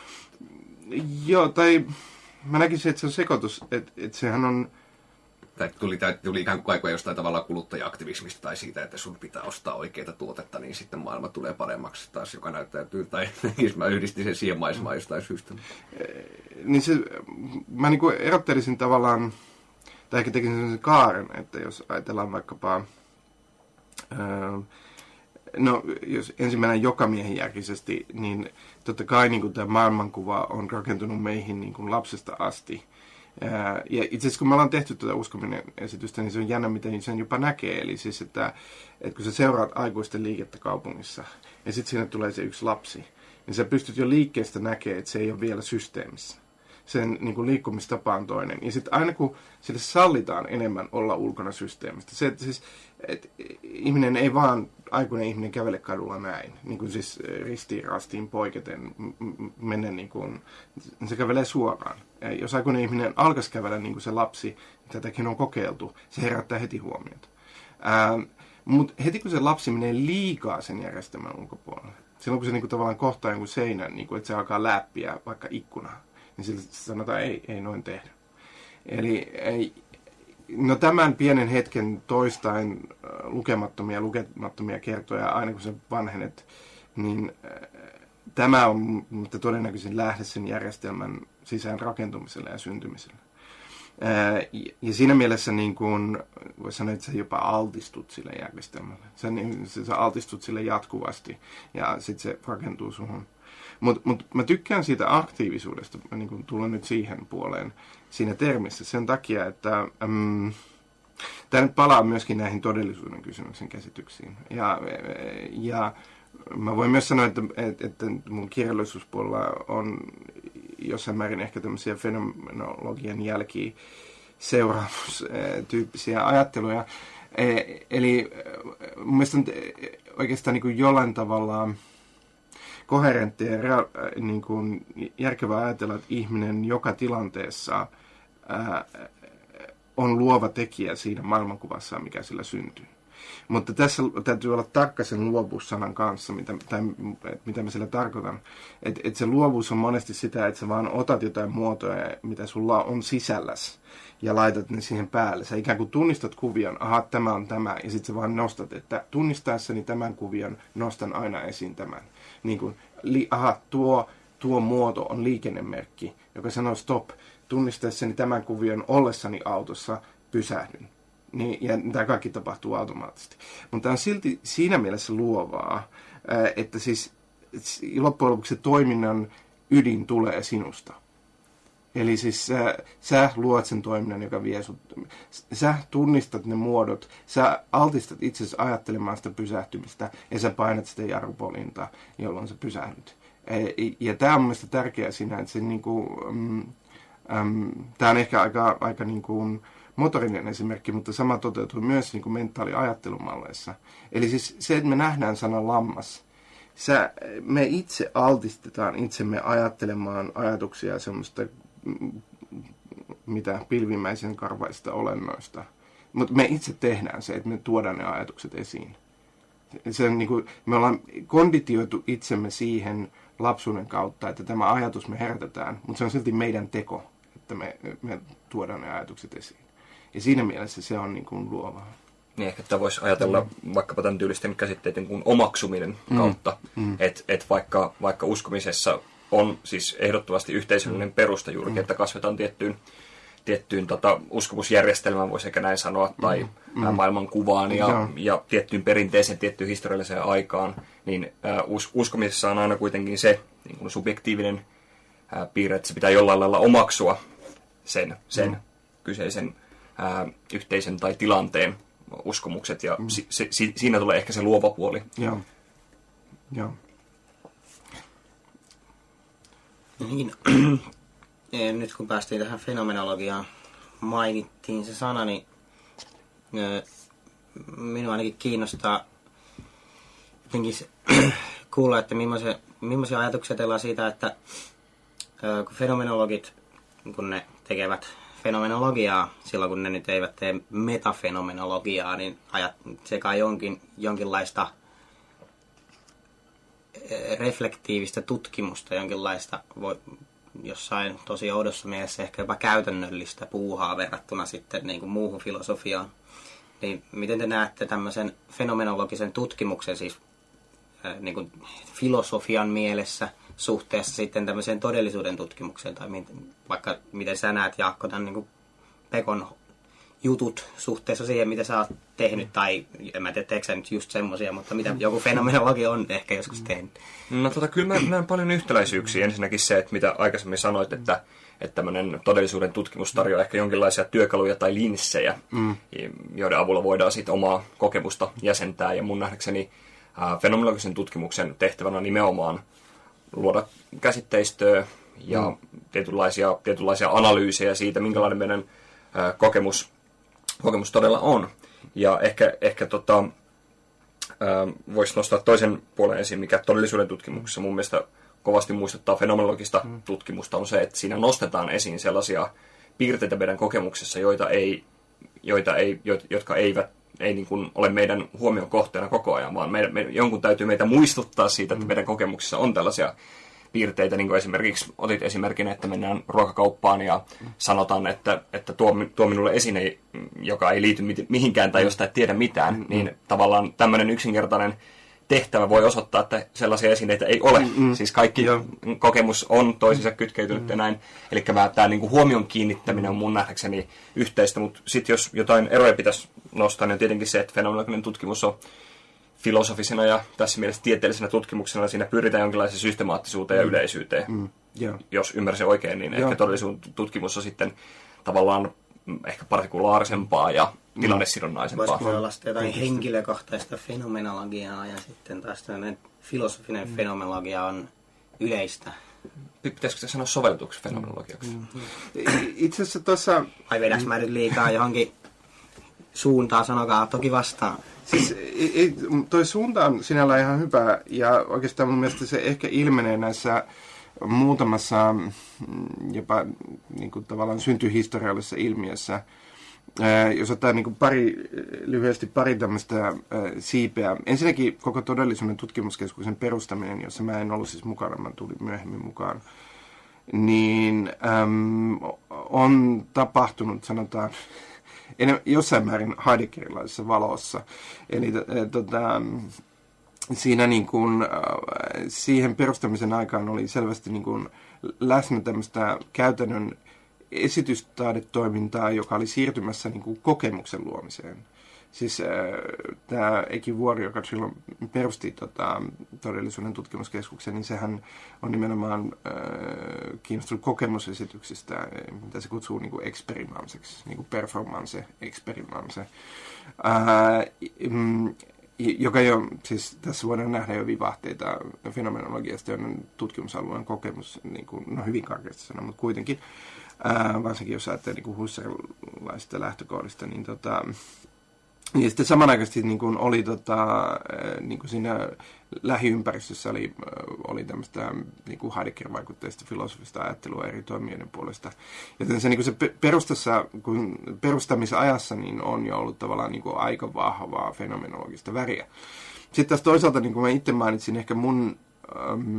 Joo, tai mä näkisin, että se on sekoitus, että, että sehän on Tai tuli, tai tuli ikään kuin kaikua jostain tavallaan kuluttaja-aktivismista tai siitä, että sun pitää ostaa oikeita tuotetta, niin sitten maailma tulee paremmaksi taas, joka näyttäytyy. Tai mä yhdistin sen siihen maisemaan jostain syystä. Niin se, mä niin kuin erottelisin tavallaan, tai ehkä tekisin sellaisen kaaren, että jos ajatellaan vaikkapa, ää, no jos ensimmäinen jokamiehenjärkisesti, niin totta kai niin kuin tämä maailmankuva on rakentunut meihin niin kuin lapsesta asti. Ja itse asiassa kun me ollaan tehty tuota uskominen esitystä, niin se on jännä, miten sen jopa näkee. Eli siis, että, että kun sä seuraat aikuisten liikettä kaupungissa, ja sitten siinä tulee se yksi lapsi, niin sä pystyt jo liikkeestä näkemään, että se ei ole vielä systeemissä. Sen niin kuin liikkumistapa on toinen. Ja sitten aina kun sille sallitaan enemmän olla ulkona systeemistä, se, että siis, että ihminen ei vaan, aikuinen ihminen kävele kadulla näin, niin kuin siis ristiin rastiin poiketen mennä niin kuin, se kävelee suoraan. Ja jos aikuinen ihminen alkaisi kävellä niin kuin se lapsi, niin tätäkin on kokeiltu, se herättää heti huomiota. Mutta heti kun se lapsi menee liikaa sen järjestelmän ulkopuolelle, silloin kun se niin kuin tavallaan kohtaa jonkun seinän, niin kuin, että se alkaa läppiä vaikka ikkunaa, niin sillä sanotaan, ei, ei noin tehdä. Eli ei, no tämän pienen hetken toistaen lukemattomia, lukemattomia kertoja, aina kun sä vanhenet, niin äh, tämä on mutta todennäköisin lähde sen järjestelmän sisään rakentumiselle ja syntymiselle. Äh, ja siinä mielessä niin kuin, voisi sanoa, että sä jopa altistut sille järjestelmälle. Sä, niin, sä altistut sille jatkuvasti ja sitten se rakentuu suhun. Mutta mut mä tykkään siitä aktiivisuudesta, mä niin tulen nyt siihen puoleen siinä termissä sen takia, että äm, tämä nyt palaa myöskin näihin todellisuuden kysymyksen käsityksiin. Ja, ja mä voin myös sanoa, että, että, että mun kirjallisuuspuolella on jossain määrin ehkä tämmöisiä fenomenologian jälkiä seuraamustyyppisiä ajatteluja. Eli mun mielestä oikeastaan niin kuin jollain tavalla koherenttia ja niin kuin järkevää ajatella, että ihminen joka tilanteessa ää, on luova tekijä siinä maailmankuvassa, mikä sillä syntyy. Mutta tässä täytyy olla tarkka sen luovuussanan kanssa, mitä, tai, mitä mä sillä tarkoitan. Että et se luovuus on monesti sitä, että sä vaan otat jotain muotoja, mitä sulla on sisälläs, ja laitat ne siihen päälle. Sä ikään kuin tunnistat kuvion, aha, tämä on tämä, ja sitten sä vaan nostat, että tunnistaessani tämän kuvion, nostan aina esiin tämän. Niin kuin, li, aha, tuo, tuo muoto on liikennemerkki, joka sanoo stop, tunnistaessani tämän kuvion ollessani autossa, pysähdyn. Niin, ja tämä kaikki tapahtuu automaattisesti. Mutta tämä on silti siinä mielessä luovaa, että siis loppujen lopuksi se toiminnan ydin tulee sinusta. Eli siis sä, sä luot sen toiminnan, joka vie sut. Sä tunnistat ne muodot, sä altistat itsesi ajattelemaan sitä pysähtymistä ja sä painat sitä jarrupolinta, jolloin sä pysähdyt. Ja tämä on mielestäni tärkeää siinä, että se niinku, äm, äm, tämä on ehkä aika, aika niinku motorinen esimerkki, mutta sama toteutuu myös niin kuin mentaaliajattelumalleissa. Eli siis se, että me nähdään sana lammas, sä, me itse altistetaan itsemme ajattelemaan ajatuksia semmoista, mitä pilvimäisen karvaista olennoista. Mutta me itse tehdään se, että me tuodaan ne ajatukset esiin. Se on niin kuin, me ollaan konditioitu itsemme siihen lapsuuden kautta, että tämä ajatus me herätetään, mutta se on silti meidän teko, että me, me tuodaan ne ajatukset esiin. Ja siinä mielessä se on niin kuin luovaa. Niin ehkä tätä voisi ajatella mm. vaikkapa tämän tyylisten käsitteiden kuin omaksuminen mm. kautta. Mm. Että et vaikka, vaikka uskomisessa on siis ehdottomasti yhteisöllinen perusta juurikin, mm. että kasvetaan tiettyyn, tiettyyn tota, uskomusjärjestelmään, voisi ehkä näin sanoa, tai mm. maailmankuvaan ja, ja. ja tiettyyn perinteeseen, tiettyyn historialliseen aikaan, niin ä, us, uskomisessa on aina kuitenkin se niin kuin subjektiivinen ä, piirre, että se pitää jollain lailla omaksua sen, sen mm. kyseisen ä, yhteisön tai tilanteen uskomukset, ja mm. si, si, si, siinä tulee ehkä se luova puoli. Joo. Joo. Niin, nyt kun päästiin tähän fenomenologiaan, mainittiin se sana, niin minua ainakin kiinnostaa jotenkin kuulla, että millaisia, millaisia ajatuksia teillä on siitä, että kun fenomenologit, kun ne tekevät fenomenologiaa, silloin kun ne nyt eivät tee metafenomenologiaa, niin ajat, se kai jonkin, jonkinlaista reflektiivistä tutkimusta, jonkinlaista voi, jossain tosi oudossa mielessä ehkä jopa käytännöllistä puuhaa verrattuna sitten niin kuin muuhun filosofiaan. Niin miten te näette tämmöisen fenomenologisen tutkimuksen siis niin kuin filosofian mielessä suhteessa sitten tämmöiseen todellisuuden tutkimukseen, tai miten, vaikka miten sä näet, Jaakko, tämän niin kuin Pekon jutut suhteessa siihen, mitä sä oot tehnyt, tai en mä tiedä, teekö sä nyt just semmosia, mutta mitä joku fenomenologi on ehkä joskus tehnyt. No tota, kyllä mä näen paljon yhtäläisyyksiä. Ensinnäkin se, että mitä aikaisemmin sanoit, että, että tämmöinen todellisuuden tutkimus tarjoaa ehkä jonkinlaisia työkaluja tai linssejä, mm. joiden avulla voidaan sitten omaa kokemusta jäsentää, ja mun nähdäkseni ää, fenomenologisen tutkimuksen tehtävänä on nimenomaan luoda käsitteistöä ja mm. tietynlaisia, tietynlaisia analyysejä siitä, minkälainen meidän ää, kokemus, kokemus todella on. Ja ehkä, ehkä tota, voisi nostaa toisen puolen esiin, mikä todellisuuden tutkimuksessa mun mielestä kovasti muistuttaa fenomenologista mm. tutkimusta, on se, että siinä nostetaan esiin sellaisia piirteitä meidän kokemuksessa, joita ei, joita ei, jotka eivät ei niin kuin ole meidän huomion kohteena koko ajan, vaan meidän, me, jonkun täytyy meitä muistuttaa siitä, että meidän kokemuksissa on tällaisia piirteitä, niin kuin esimerkiksi otit esimerkin, että mennään ruokakauppaan ja sanotaan, että, että tuo, tuo minulle esine, joka ei liity mihinkään tai josta et tiedä mitään, mm-hmm. niin tavallaan tämmöinen yksinkertainen tehtävä voi osoittaa, että sellaisia esineitä ei ole. Mm-hmm. Siis kaikki Joo. kokemus on toisiinsa kytkeytynyt mm-hmm. ja näin. Eli tämä niin kuin huomion kiinnittäminen on mun nähdäkseni yhteistä, mutta sitten jos jotain eroja pitäisi nostaa, niin on tietenkin se, että fenomenologinen tutkimus on filosofisena ja tässä mielessä tieteellisenä tutkimuksena siinä pyritään jonkinlaiseen systemaattisuuteen ja yleisyyteen. Mm, yeah. Jos ymmärsin oikein, niin yeah. ehkä todellisuuden tutkimus on sitten tavallaan ehkä partikulaarisempaa ja tilannesidonnaisempaa. Voisiko olla jotain henkilökohtaista fenomenologiaa ja sitten taas tämmöinen filosofinen mm. fenomenologia on yleistä? Pitäisikö se sanoa sovellutuksi fenomenologiaksi? Mm. Itse asiassa tuossa... Vai vedäks mä nyt liikaa johonkin suuntaan, sanokaa toki vastaan. Siis ei, toi suunta on sinällään ihan hyvä, ja oikeastaan mun mielestä se ehkä ilmenee näissä muutamassa jopa niin kuin tavallaan syntyhistoriallisessa ilmiössä. Ää, jos ottaa niin kuin pari, lyhyesti pari tämmöistä ää, siipeä. Ensinnäkin koko todellisuuden tutkimuskeskuksen perustaminen, jossa mä en ollut siis mukana, mä tulin myöhemmin mukaan, niin äm, on tapahtunut, sanotaan, En, jossain määrin heideggerilaisessa valossa. Eli tota, siinä niin kuin, siihen perustamisen aikaan oli selvästi niin kuin läsnä tämmöistä käytännön esitystaidetoimintaa, joka oli siirtymässä niin kuin kokemuksen luomiseen. Siis äh, tämä Eki Vuori, joka silloin perusti tota, todellisuuden tutkimuskeskuksen, niin sehän on nimenomaan äh, kiinnostunut kokemusesityksistä, mitä se kutsuu niin kuin experimanseksi, niin kuin performance, experimanse, äh, mm, joka jo, siis tässä voidaan nähdä jo vivahteita fenomenologiasta, joiden tutkimusalueen kokemus, niin kuin, no hyvin karkeasti sanoa, mutta kuitenkin, äh, varsinkin jos ajattelee niin Husserlilaisista lähtökohdista, niin tota, ja sitten samanaikaisesti niin kuin oli tota, niin kuin siinä lähiympäristössä oli, oli tämmöistä niin kuin Heidegger-vaikutteista filosofista ajattelua eri toimijoiden puolesta. Joten se, niin kuin se perustassa, kun perustamisajassa niin on jo ollut tavallaan niin kuin aika vahvaa fenomenologista väriä. Sitten taas toisaalta, niin kuin mä itse mainitsin, ehkä mun, ähm,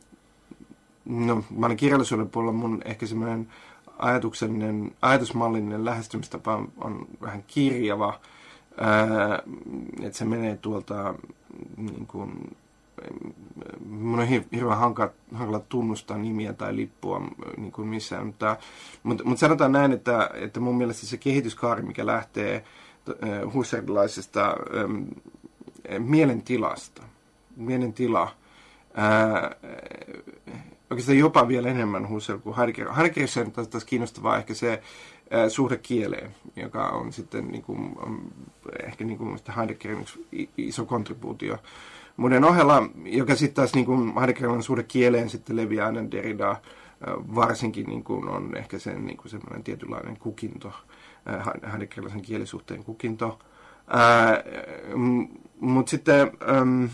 no mä olin kirjallisuuden puolella, mun ehkä semmoinen ajatuksellinen, ajatusmallinen lähestymistapa on, on vähän kirjava. Ää, että se menee tuolta, niin kuin, mun on hirveän hankala, hankala tunnustaa nimiä tai lippua niin kuin missään, mutta, mutta, mutta sanotaan näin, että, että mun mielestä se kehityskaari, mikä lähtee äh, husserlilaisesta äh, mielentilasta, mielentila, äh, oikeastaan jopa vielä enemmän Husserl kuin Heidegger. Heideggerissä on taas kiinnostavaa ehkä se äh, suhde kieleen, joka on sitten niin kuin, on ehkä niin kuin Heideggerin yksi iso kontribuutio. Muiden ohella, joka sitten taas niin kuin Heideggerin suhde kieleen sitten leviää aina Derrida, äh, varsinkin niin kuin on ehkä sen niin kuin semmoinen tietynlainen kukinto, äh, Heideggerilaisen kielisuhteen kukinto. Äh, m- Mutta sitten ähm,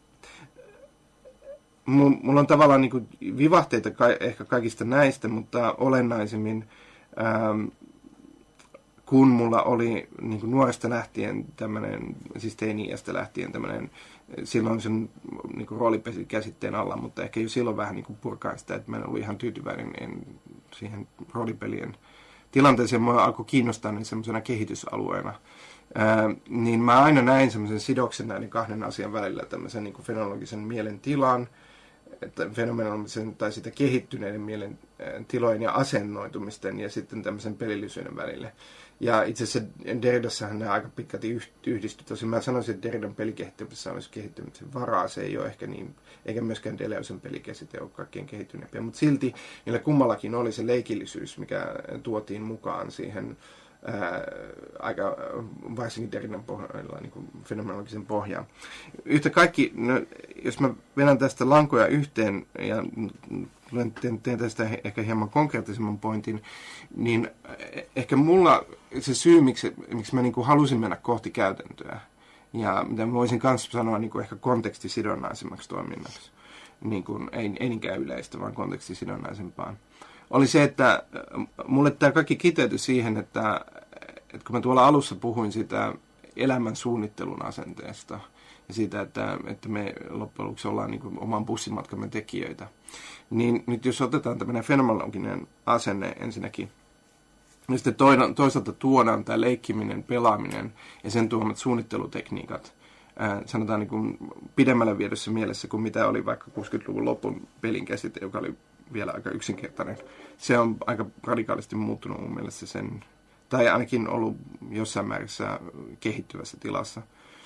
mulla on tavallaan niin kuin vivahteita ka- ehkä kaikista näistä, mutta olennaisemmin, ähm, kun mulla oli niin kuin nuoresta lähtien tämmöinen, siis teini-iästä lähtien tämmöinen, silloin sen niin kuin roolipeli käsitteen alla, mutta ehkä jo silloin vähän niin kuin purkaan sitä, että mä en ollut ihan tyytyväinen en, siihen roolipelien tilanteeseen. Mua alkoi kiinnostaa niin semmoisena kehitysalueena. Ää, niin mä aina näin semmoisen sidoksen näiden kahden asian välillä, tämmöisen niin kuin fenomenologisen mielentilan, että fenomenologisen tai sitä kehittyneiden mielentilojen ja asennoitumisten ja sitten tämmöisen pelillisyyden välille. Ja itse asiassa Derridassahan nämä aika pitkälti yhdistyy. Tosin mä sanoisin, että Derridan pelikehittämisessä olisi kehittymisen varaa. Se ei ole ehkä niin, eikä myöskään Deleuzen pelikäsite ole kaikkein kehittyneempiä. Mutta silti niillä kummallakin oli se leikillisyys, mikä tuotiin mukaan siihen ää, aika varsinkin Derridan pohjalla, niin kuin fenomenologisen pohjaan. Yhtä kaikki, no, jos mä vedän tästä lankoja yhteen ja teen, teen tästä ehkä hieman konkreettisemman pointin, niin ehkä mulla se syy, miksi, miksi mä niin kuin halusin mennä kohti käytäntöä, ja mitä mä voisin kanssa sanoa niin kuin ehkä kontekstisidonnaisemmaksi toiminnaksi, niin kuin, ei, ei niinkään yleistä, vaan kontekstisidonnaisempaan, oli se, että mulle tämä kaikki kiteytyi siihen, että, että kun mä tuolla alussa puhuin sitä elämän suunnittelun asenteesta, ja siitä, että, että me loppujen lopuksi ollaan niin kuin oman bussimatkamme tekijöitä. Niin nyt jos otetaan tämmöinen fenomenologinen asenne ensinnäkin, ja sitten toisaalta tuodaan tämä leikkiminen, pelaaminen ja sen tuomat suunnittelutekniikat, ää, sanotaan niin kuin pidemmällä viedyssä mielessä kuin mitä oli vaikka kuusikymmentäluvun lopun pelin käsite, joka oli vielä aika yksinkertainen. Se on aika radikaalisti muuttunut mun mielestä sen, tai ainakin ollut jossain määrissä kehittyvässä tilassa.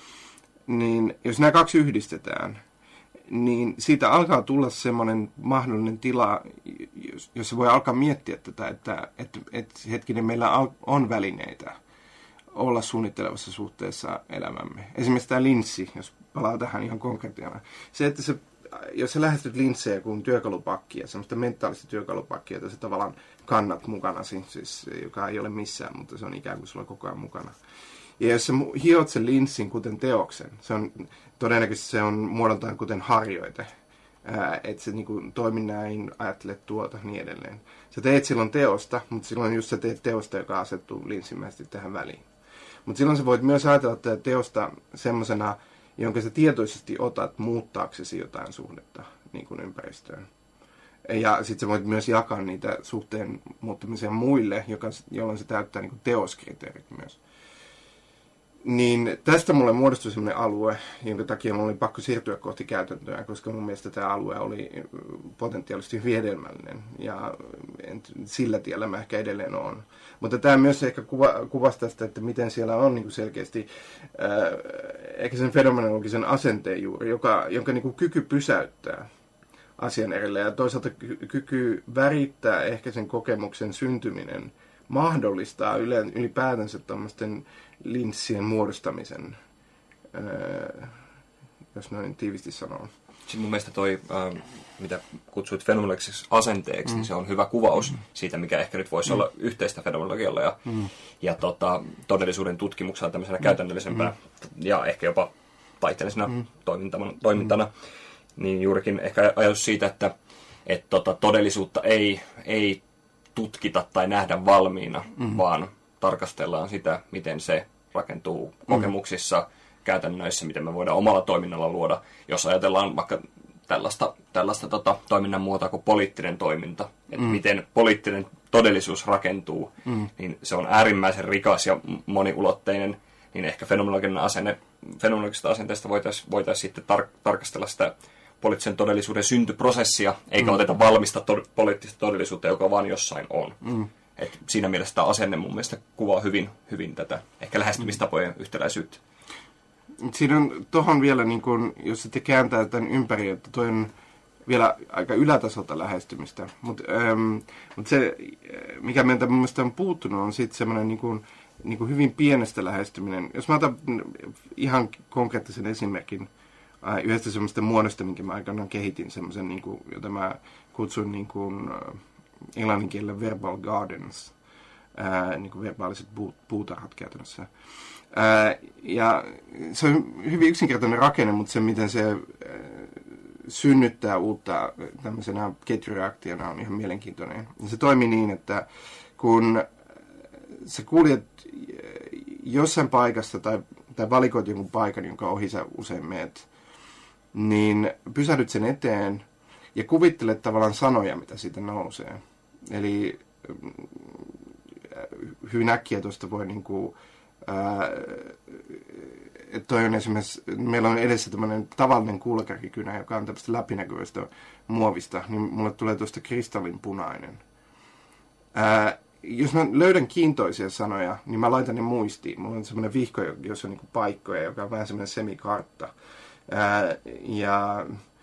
Niin jos nämä kaksi yhdistetään, niin siitä alkaa tulla semmoinen mahdollinen tila, jossa voi alkaa miettiä tätä, että, että, että hetkinen, meillä on välineitä olla suunnittelevassa suhteessa elämämme. Esimerkiksi tämä linssi, jos palaa tähän ihan konkreettiana. Se, että se, jos sä lähestyt linssejä kuin työkalupakkia, semmoista mentaalista työkalupakkia, jota sä tavallaan kannat mukanasi, siis, joka ei ole missään, mutta se on ikään kuin sulla koko ajan mukana. Ja jos sä hiot sen linssin kuten teoksen, se on, todennäköisesti se on muodoltaan kuten harjoite, ää, että se niinku toimi näin, ajattelet tuota, niin edelleen. Sä teet silloin teosta, mutta silloin just sä teet teosta, joka asettuu linssimmäisesti tähän väliin. Mutta silloin sä voit myös ajatella tätä teosta semmosena, jonka sä tietoisesti otat muuttaaksesi jotain suhdetta niin kuin ympäristöön. Ja sitten sä voit myös jakaa niitä suhteen muuttamisia muille, joka, jolloin se täyttää niin kuin teoskriteerit myös. Niin tästä mulle muodostui sellainen alue, jonka takia mulla oli pakko siirtyä kohti käytäntöä, koska mun mielestä tämä alue oli potentiaalisesti hyvin hedelmällinen, ja sillä tiellä mä ehkä edelleen on. Mutta tämä myös ehkä kuva, kuvastaa sitä, että miten siellä on niin kuin selkeästi ää, ehkä sen fenomenologisen asenteen juuri, joka, jonka niin kuin kyky pysäyttää asian erille, ja toisaalta kyky värittää ehkä sen kokemuksen syntyminen mahdollistaa ylipäätänsä tämmöisten linssien muodostamisen, jos noin tiivisti sanoo. Sitten mun mielestä toi, äh, mitä kutsuit fenomenologiseksi asenteeksi, mm. niin se on hyvä kuvaus mm. siitä, mikä ehkä nyt voisi mm. olla yhteistä fenomenologialla ja, mm. ja tota, todellisuuden tutkimuksella tämmöisenä mm. käytännöllisempänä mm. ja ehkä jopa taiteellisena mm. toimintana, toimintana. Mm. Niin juurikin ehkä ajatus siitä, että et tota, todellisuutta ei, ei tutkita tai nähdä valmiina, mm. vaan tarkastellaan sitä, miten se rakentuu kokemuksissa, mm. käytännöissä, miten me voidaan omalla toiminnalla luoda. Jos ajatellaan vaikka tällaista, tällaista tota, toiminnan muotoa kuin poliittinen toiminta, että mm. miten poliittinen todellisuus rakentuu, mm. niin se on äärimmäisen rikas ja moniulotteinen niin ehkä fenomenologinen asenne, fenomenologisesta asenteesta voitaisiin voitais sitten tar- tarkastella sitä poliittisen todellisuuden syntyprosessia, eikä mm. oteta valmista to- poliittista todellisuutta, joka vaan jossain on. Mm. Et siinä mielessä tämä asenne mun mielestä kuvaa hyvin, hyvin tätä ehkä lähestymistapojen mm. yhtäläisyyttä. Siinä on tuohon vielä, niin kun, jos sitten kääntää tämän ympäri, että toi on vielä aika ylätasolta lähestymistä. Mutta ähm, mut se, mikä meiltä mun mielestä on puuttunut, on sitten semmoinen niin kun, niin kun hyvin pienestä lähestyminen. Jos mä otan ihan konkreettisen esimerkin äh, yhdestä semmoista muodosta, minkä mä aikanaan kehitin, semmoisen, niin kun, jota mä kutsun niin kun, äh, englannin kielellä verbal gardens, äh, niin kuin verbaaliset puutarhat käytännössä. Ää, ja se on hyvin yksinkertainen rakenne, mutta se, miten se ää, synnyttää uutta tämmöisenä ketjureaktiona on ihan mielenkiintoinen. Ja se toimii niin, että kun sä kuljet jossain paikassa tai, tai valikoit jonkun paikan, jonka ohi sä usein meet, niin pysähdyt sen eteen ja kuvittelet tavallaan sanoja, mitä siitä nousee. Eli hyvin äkkiä tuosta voi niinku että toi on esimerkiksi, meillä on edessä tämmöinen tavallinen kuulakärkikynä, joka on tämmöistä läpinäkyvästä muovista, niin mulle tulee tuosta kristallinpunainen. Ää, jos mä löydän kiintoisia sanoja, niin mä laitan ne muistiin. Mulla on semmoinen vihko, jossa on niinku paikkoja, joka on vähän semmoinen semikartta. Ää, ja,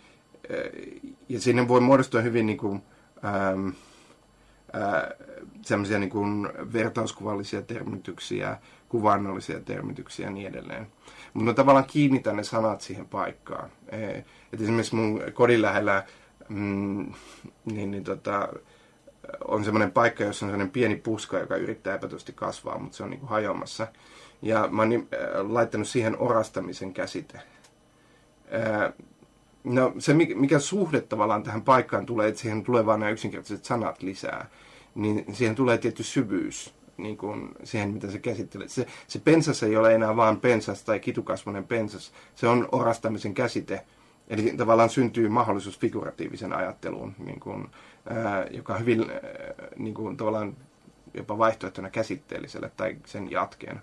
ja sinne voi muodostua hyvin niinku, ää, ää, semmoisia niinku vertauskuvallisia termityksiä, kuvannollisia termityksiä ja niin edelleen. Mutta mä tavallaan kiinnitän ne sanat siihen paikkaan. Et esimerkiksi mun kodin lähellä mm, niin, niin tota, on semmoinen paikka, jossa on semmoinen pieni puska, joka yrittää epätoisesti kasvaa, mutta se on niinku hajoamassa. Ja mä oon niin, äh, laittanut siihen orastamisen käsite. Äh, no se, mikä suhde tavallaan tähän paikkaan tulee, että siihen tulee vaan nämä yksinkertaiset sanat lisää, niin siihen tulee tietty syvyys. Niin kuin siihen, mitä se käsittelee. Se, se pensas ei ole enää vaan pensas tai kitukasvuinen pensas. Se on orastamisen käsite. Eli tavallaan syntyy mahdollisuus figuratiivisen ajatteluun, niin kuin, ää, joka on hyvin ää, niin kuin, tavallaan jopa vaihtoehtona käsitteelliselle tai sen jatkeena.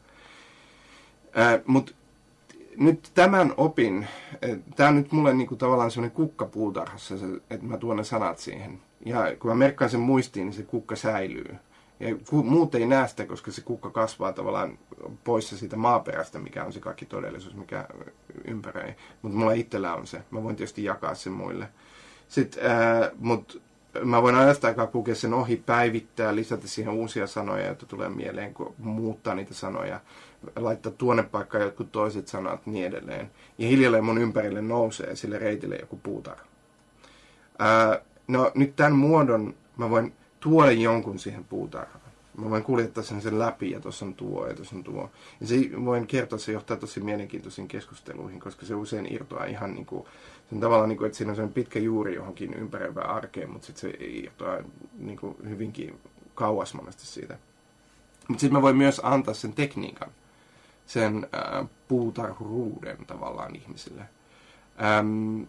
Mutta nyt tämän opin, tämä on nyt mulle niin kuin, tavallaan sellainen kukka puutarhassa, että mä tuon ne sanat siihen. Ja kun mä merkkaan sen muistiin, niin se kukka säilyy. Ja muut ei näe sitä, koska se kukka kasvaa tavallaan poissa siitä maaperästä, mikä on se kaikki todellisuus, mikä ympäröi. Mutta mulla itsellä on se. Mä voin tietysti jakaa sen muille. Sitten, ää, mut mä voin ajasta aikaa kulkea sen ohi, päivittää, lisätä siihen uusia sanoja, joita tulee mieleen, kun muuttaa niitä sanoja, laittaa tuonne paikkaan jotkut toiset sanat, niin edelleen. Ja hiljalleen mun ympärille nousee sille reitille joku puutarha. Ää, no nyt tämän muodon mä voin tuoda jonkun siihen puutarhaan. Mä voin kuljettaa sen, sen läpi ja tuossa on tuo ja tuossa on tuo. Ja se voin kertoa, että se johtaa tosi mielenkiintoisiin keskusteluihin, koska se usein irtoaa ihan niin kuin, sen tavallaan niin kuin, että siinä on sellainen pitkä juuri johonkin ympäröivään arkeen, mutta sitten se irtoaa niin kuin hyvinkin kauas monesti siitä. Mutta sitten mä voin myös antaa sen tekniikan, sen äh, puutarhuruuden tavallaan ihmisille. Ähm,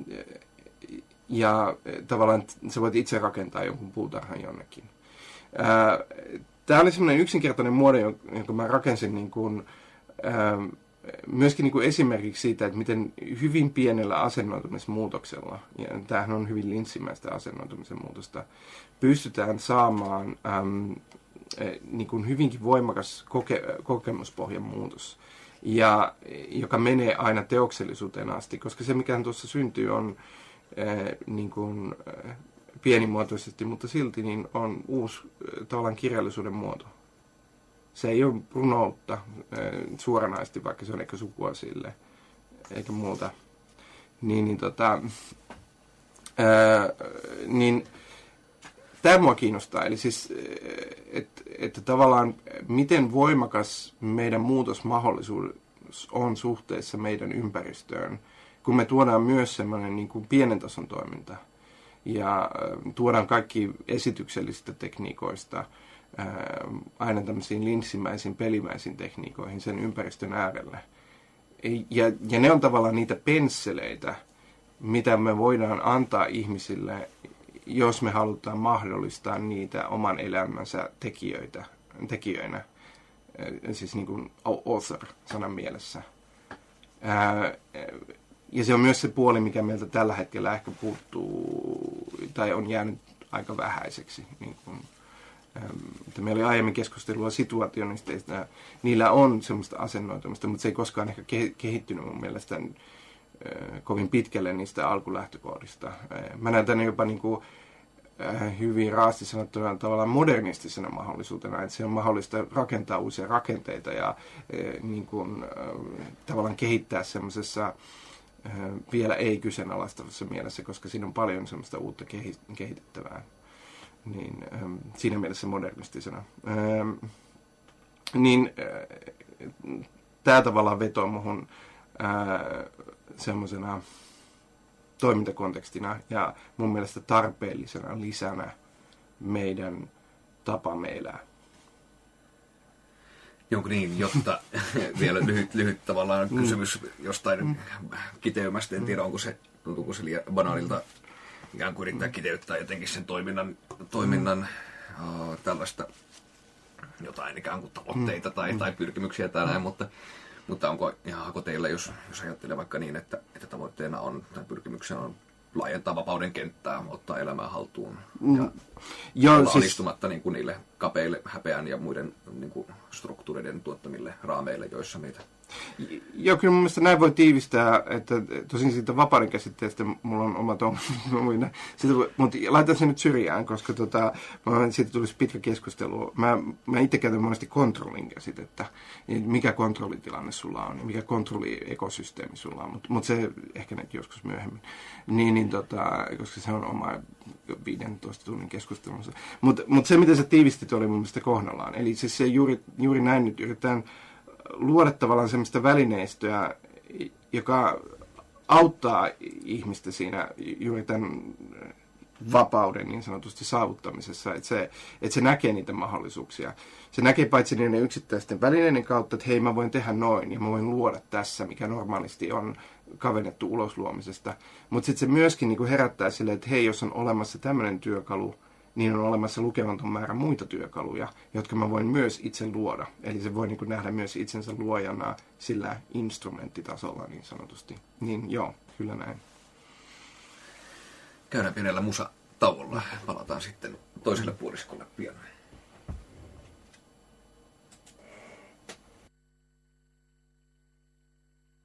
Ja tavallaan sä voit itse rakentaa jonkun puutarhan jonnekin. Tämä oli semmoinen yksinkertainen muodo, jonka mä rakensin niin kuin, ää, myöskin niin kuin esimerkiksi siitä, että miten hyvin pienellä asennoitumismuutoksella, ja tämähän on hyvin linssimäistä asennoitumisen muutosta, pystytään saamaan äm, niin kuin hyvinkin voimakas koke- kokemuspohjan muutos, ja, joka menee aina teoksellisuuteen asti, koska se, mikä tuossa syntyy, on Äh, niin kuin, äh, pienimuotoisesti, mutta silti niin on uusi äh, tavallaan kirjallisuuden muoto. Se ei ole runoutta äh, suoranaisesti, vaikka se on ehkä sukua sille, eikä muuta. Niin, niin, tota, äh, niin tämä mua kiinnostaa. Eli siis, äh, että et tavallaan miten voimakas meidän muutosmahdollisuus on suhteessa meidän ympäristöön, kun me tuodaan myös semmoinen niin kuin pienen tason toiminta ja tuodaan kaikki esityksellisistä tekniikoista ää, aina tämmöisiin linssimäisiin, pelimäisiin tekniikoihin sen ympäristön äärelle. Ja, ja ne on tavallaan niitä pensseleitä, mitä me voidaan antaa ihmisille, jos me halutaan mahdollistaa niitä oman elämänsä tekijöitä, tekijöinä. siis niin kuin author-sanan mielessä. Ää, ja se on myös se puoli, mikä meiltä tällä hetkellä ehkä puuttuu, tai on jäänyt aika vähäiseksi. Niin kuin, että meillä oli aiemmin keskustelua situaationisteista, niillä on semmoista asennoitumista, mutta se ei koskaan ehkä kehittynyt mun mielestä kovin pitkälle niistä alkulähtökohdista. Mä näen tänne jopa niin kuin hyvin raasti sanottuna tavallaan modernistisena mahdollisuutena, että se on mahdollista rakentaa uusia rakenteita ja niin kuin, tavallaan kehittää semmoisessa vielä ei kyseenalaistavassa mielessä, koska siinä on paljon semmoista uutta kehitettävää. Niin, siinä mielessä modernistisena. Niin tämä tavallaan vetoo muhun semmoisena toimintakontekstina ja mun mielestä tarpeellisena lisänä meidän tapamme elää. Jonka niin, jotta vielä lyhyt, lyhyt tavallaan kysymys jostain mm. kiteymästä. En tiedä, onko se, tuntuuko se liian banaalilta ikään kuin yrittää kiteyttää jotenkin sen toiminnan, toiminnan uh, tällaista jotain ikään kuin tavoitteita tai, tai pyrkimyksiä tai näin, mutta Mutta onko ihan teillä, jos, jos ajattelee vaikka niin, että, että tavoitteena on tai pyrkimyksenä on laajentaa vapauden kenttää, ottaa elämää haltuun ja Joo, olla siis alistumatta niin kuin niille kapeille häpeän ja muiden niin kuin struktuureiden tuottamille raameille, joissa meitä... Joo, kyllä mun mielestä näin voi tiivistää, että tosin siitä vapauden käsitteestä mulla on omat ongelmat, mutta laitan sen nyt syrjään, koska tota, siitä tulisi pitkä keskustelu. Mä, mä itse käytän monesti kontrollin käsitettä, mikä kontrollitilanne sulla on, mikä kontrolliekosysteemi sulla on, mutta mut se ehkä näkyy joskus myöhemmin, niin, niin tota, koska se on oma viidentoista tunnin keskustelunsa. Mutta mut se, mitä sä tiivistit, oli mun mielestä kohdallaan. Eli siis se juuri, juuri näin nyt yritetään luoda tavallaan semmoista välineistöä, joka auttaa ihmistä siinä juuri tämän vapauden niin sanotusti saavuttamisessa, että se, että se näkee niitä mahdollisuuksia. Se näkee paitsi niiden yksittäisten välineiden kautta, että hei, mä voin tehdä noin ja mä voin luoda tässä, mikä normaalisti on kavennettu ulosluomisesta. Mutta sitten se myöskin niin kuin herättää silleen, että hei, jos on olemassa tämmöinen työkalu, niin on olemassa lukematon määrä muita työkaluja, jotka mä voin myös itse luoda. Eli se voi niin kuin nähdä myös itsensä luojana sillä instrumenttitasolla niin sanotusti. Niin joo, kyllä näin. Käydään pienellä musa-tauolla. Palataan sitten toiselle puoliskolle pian.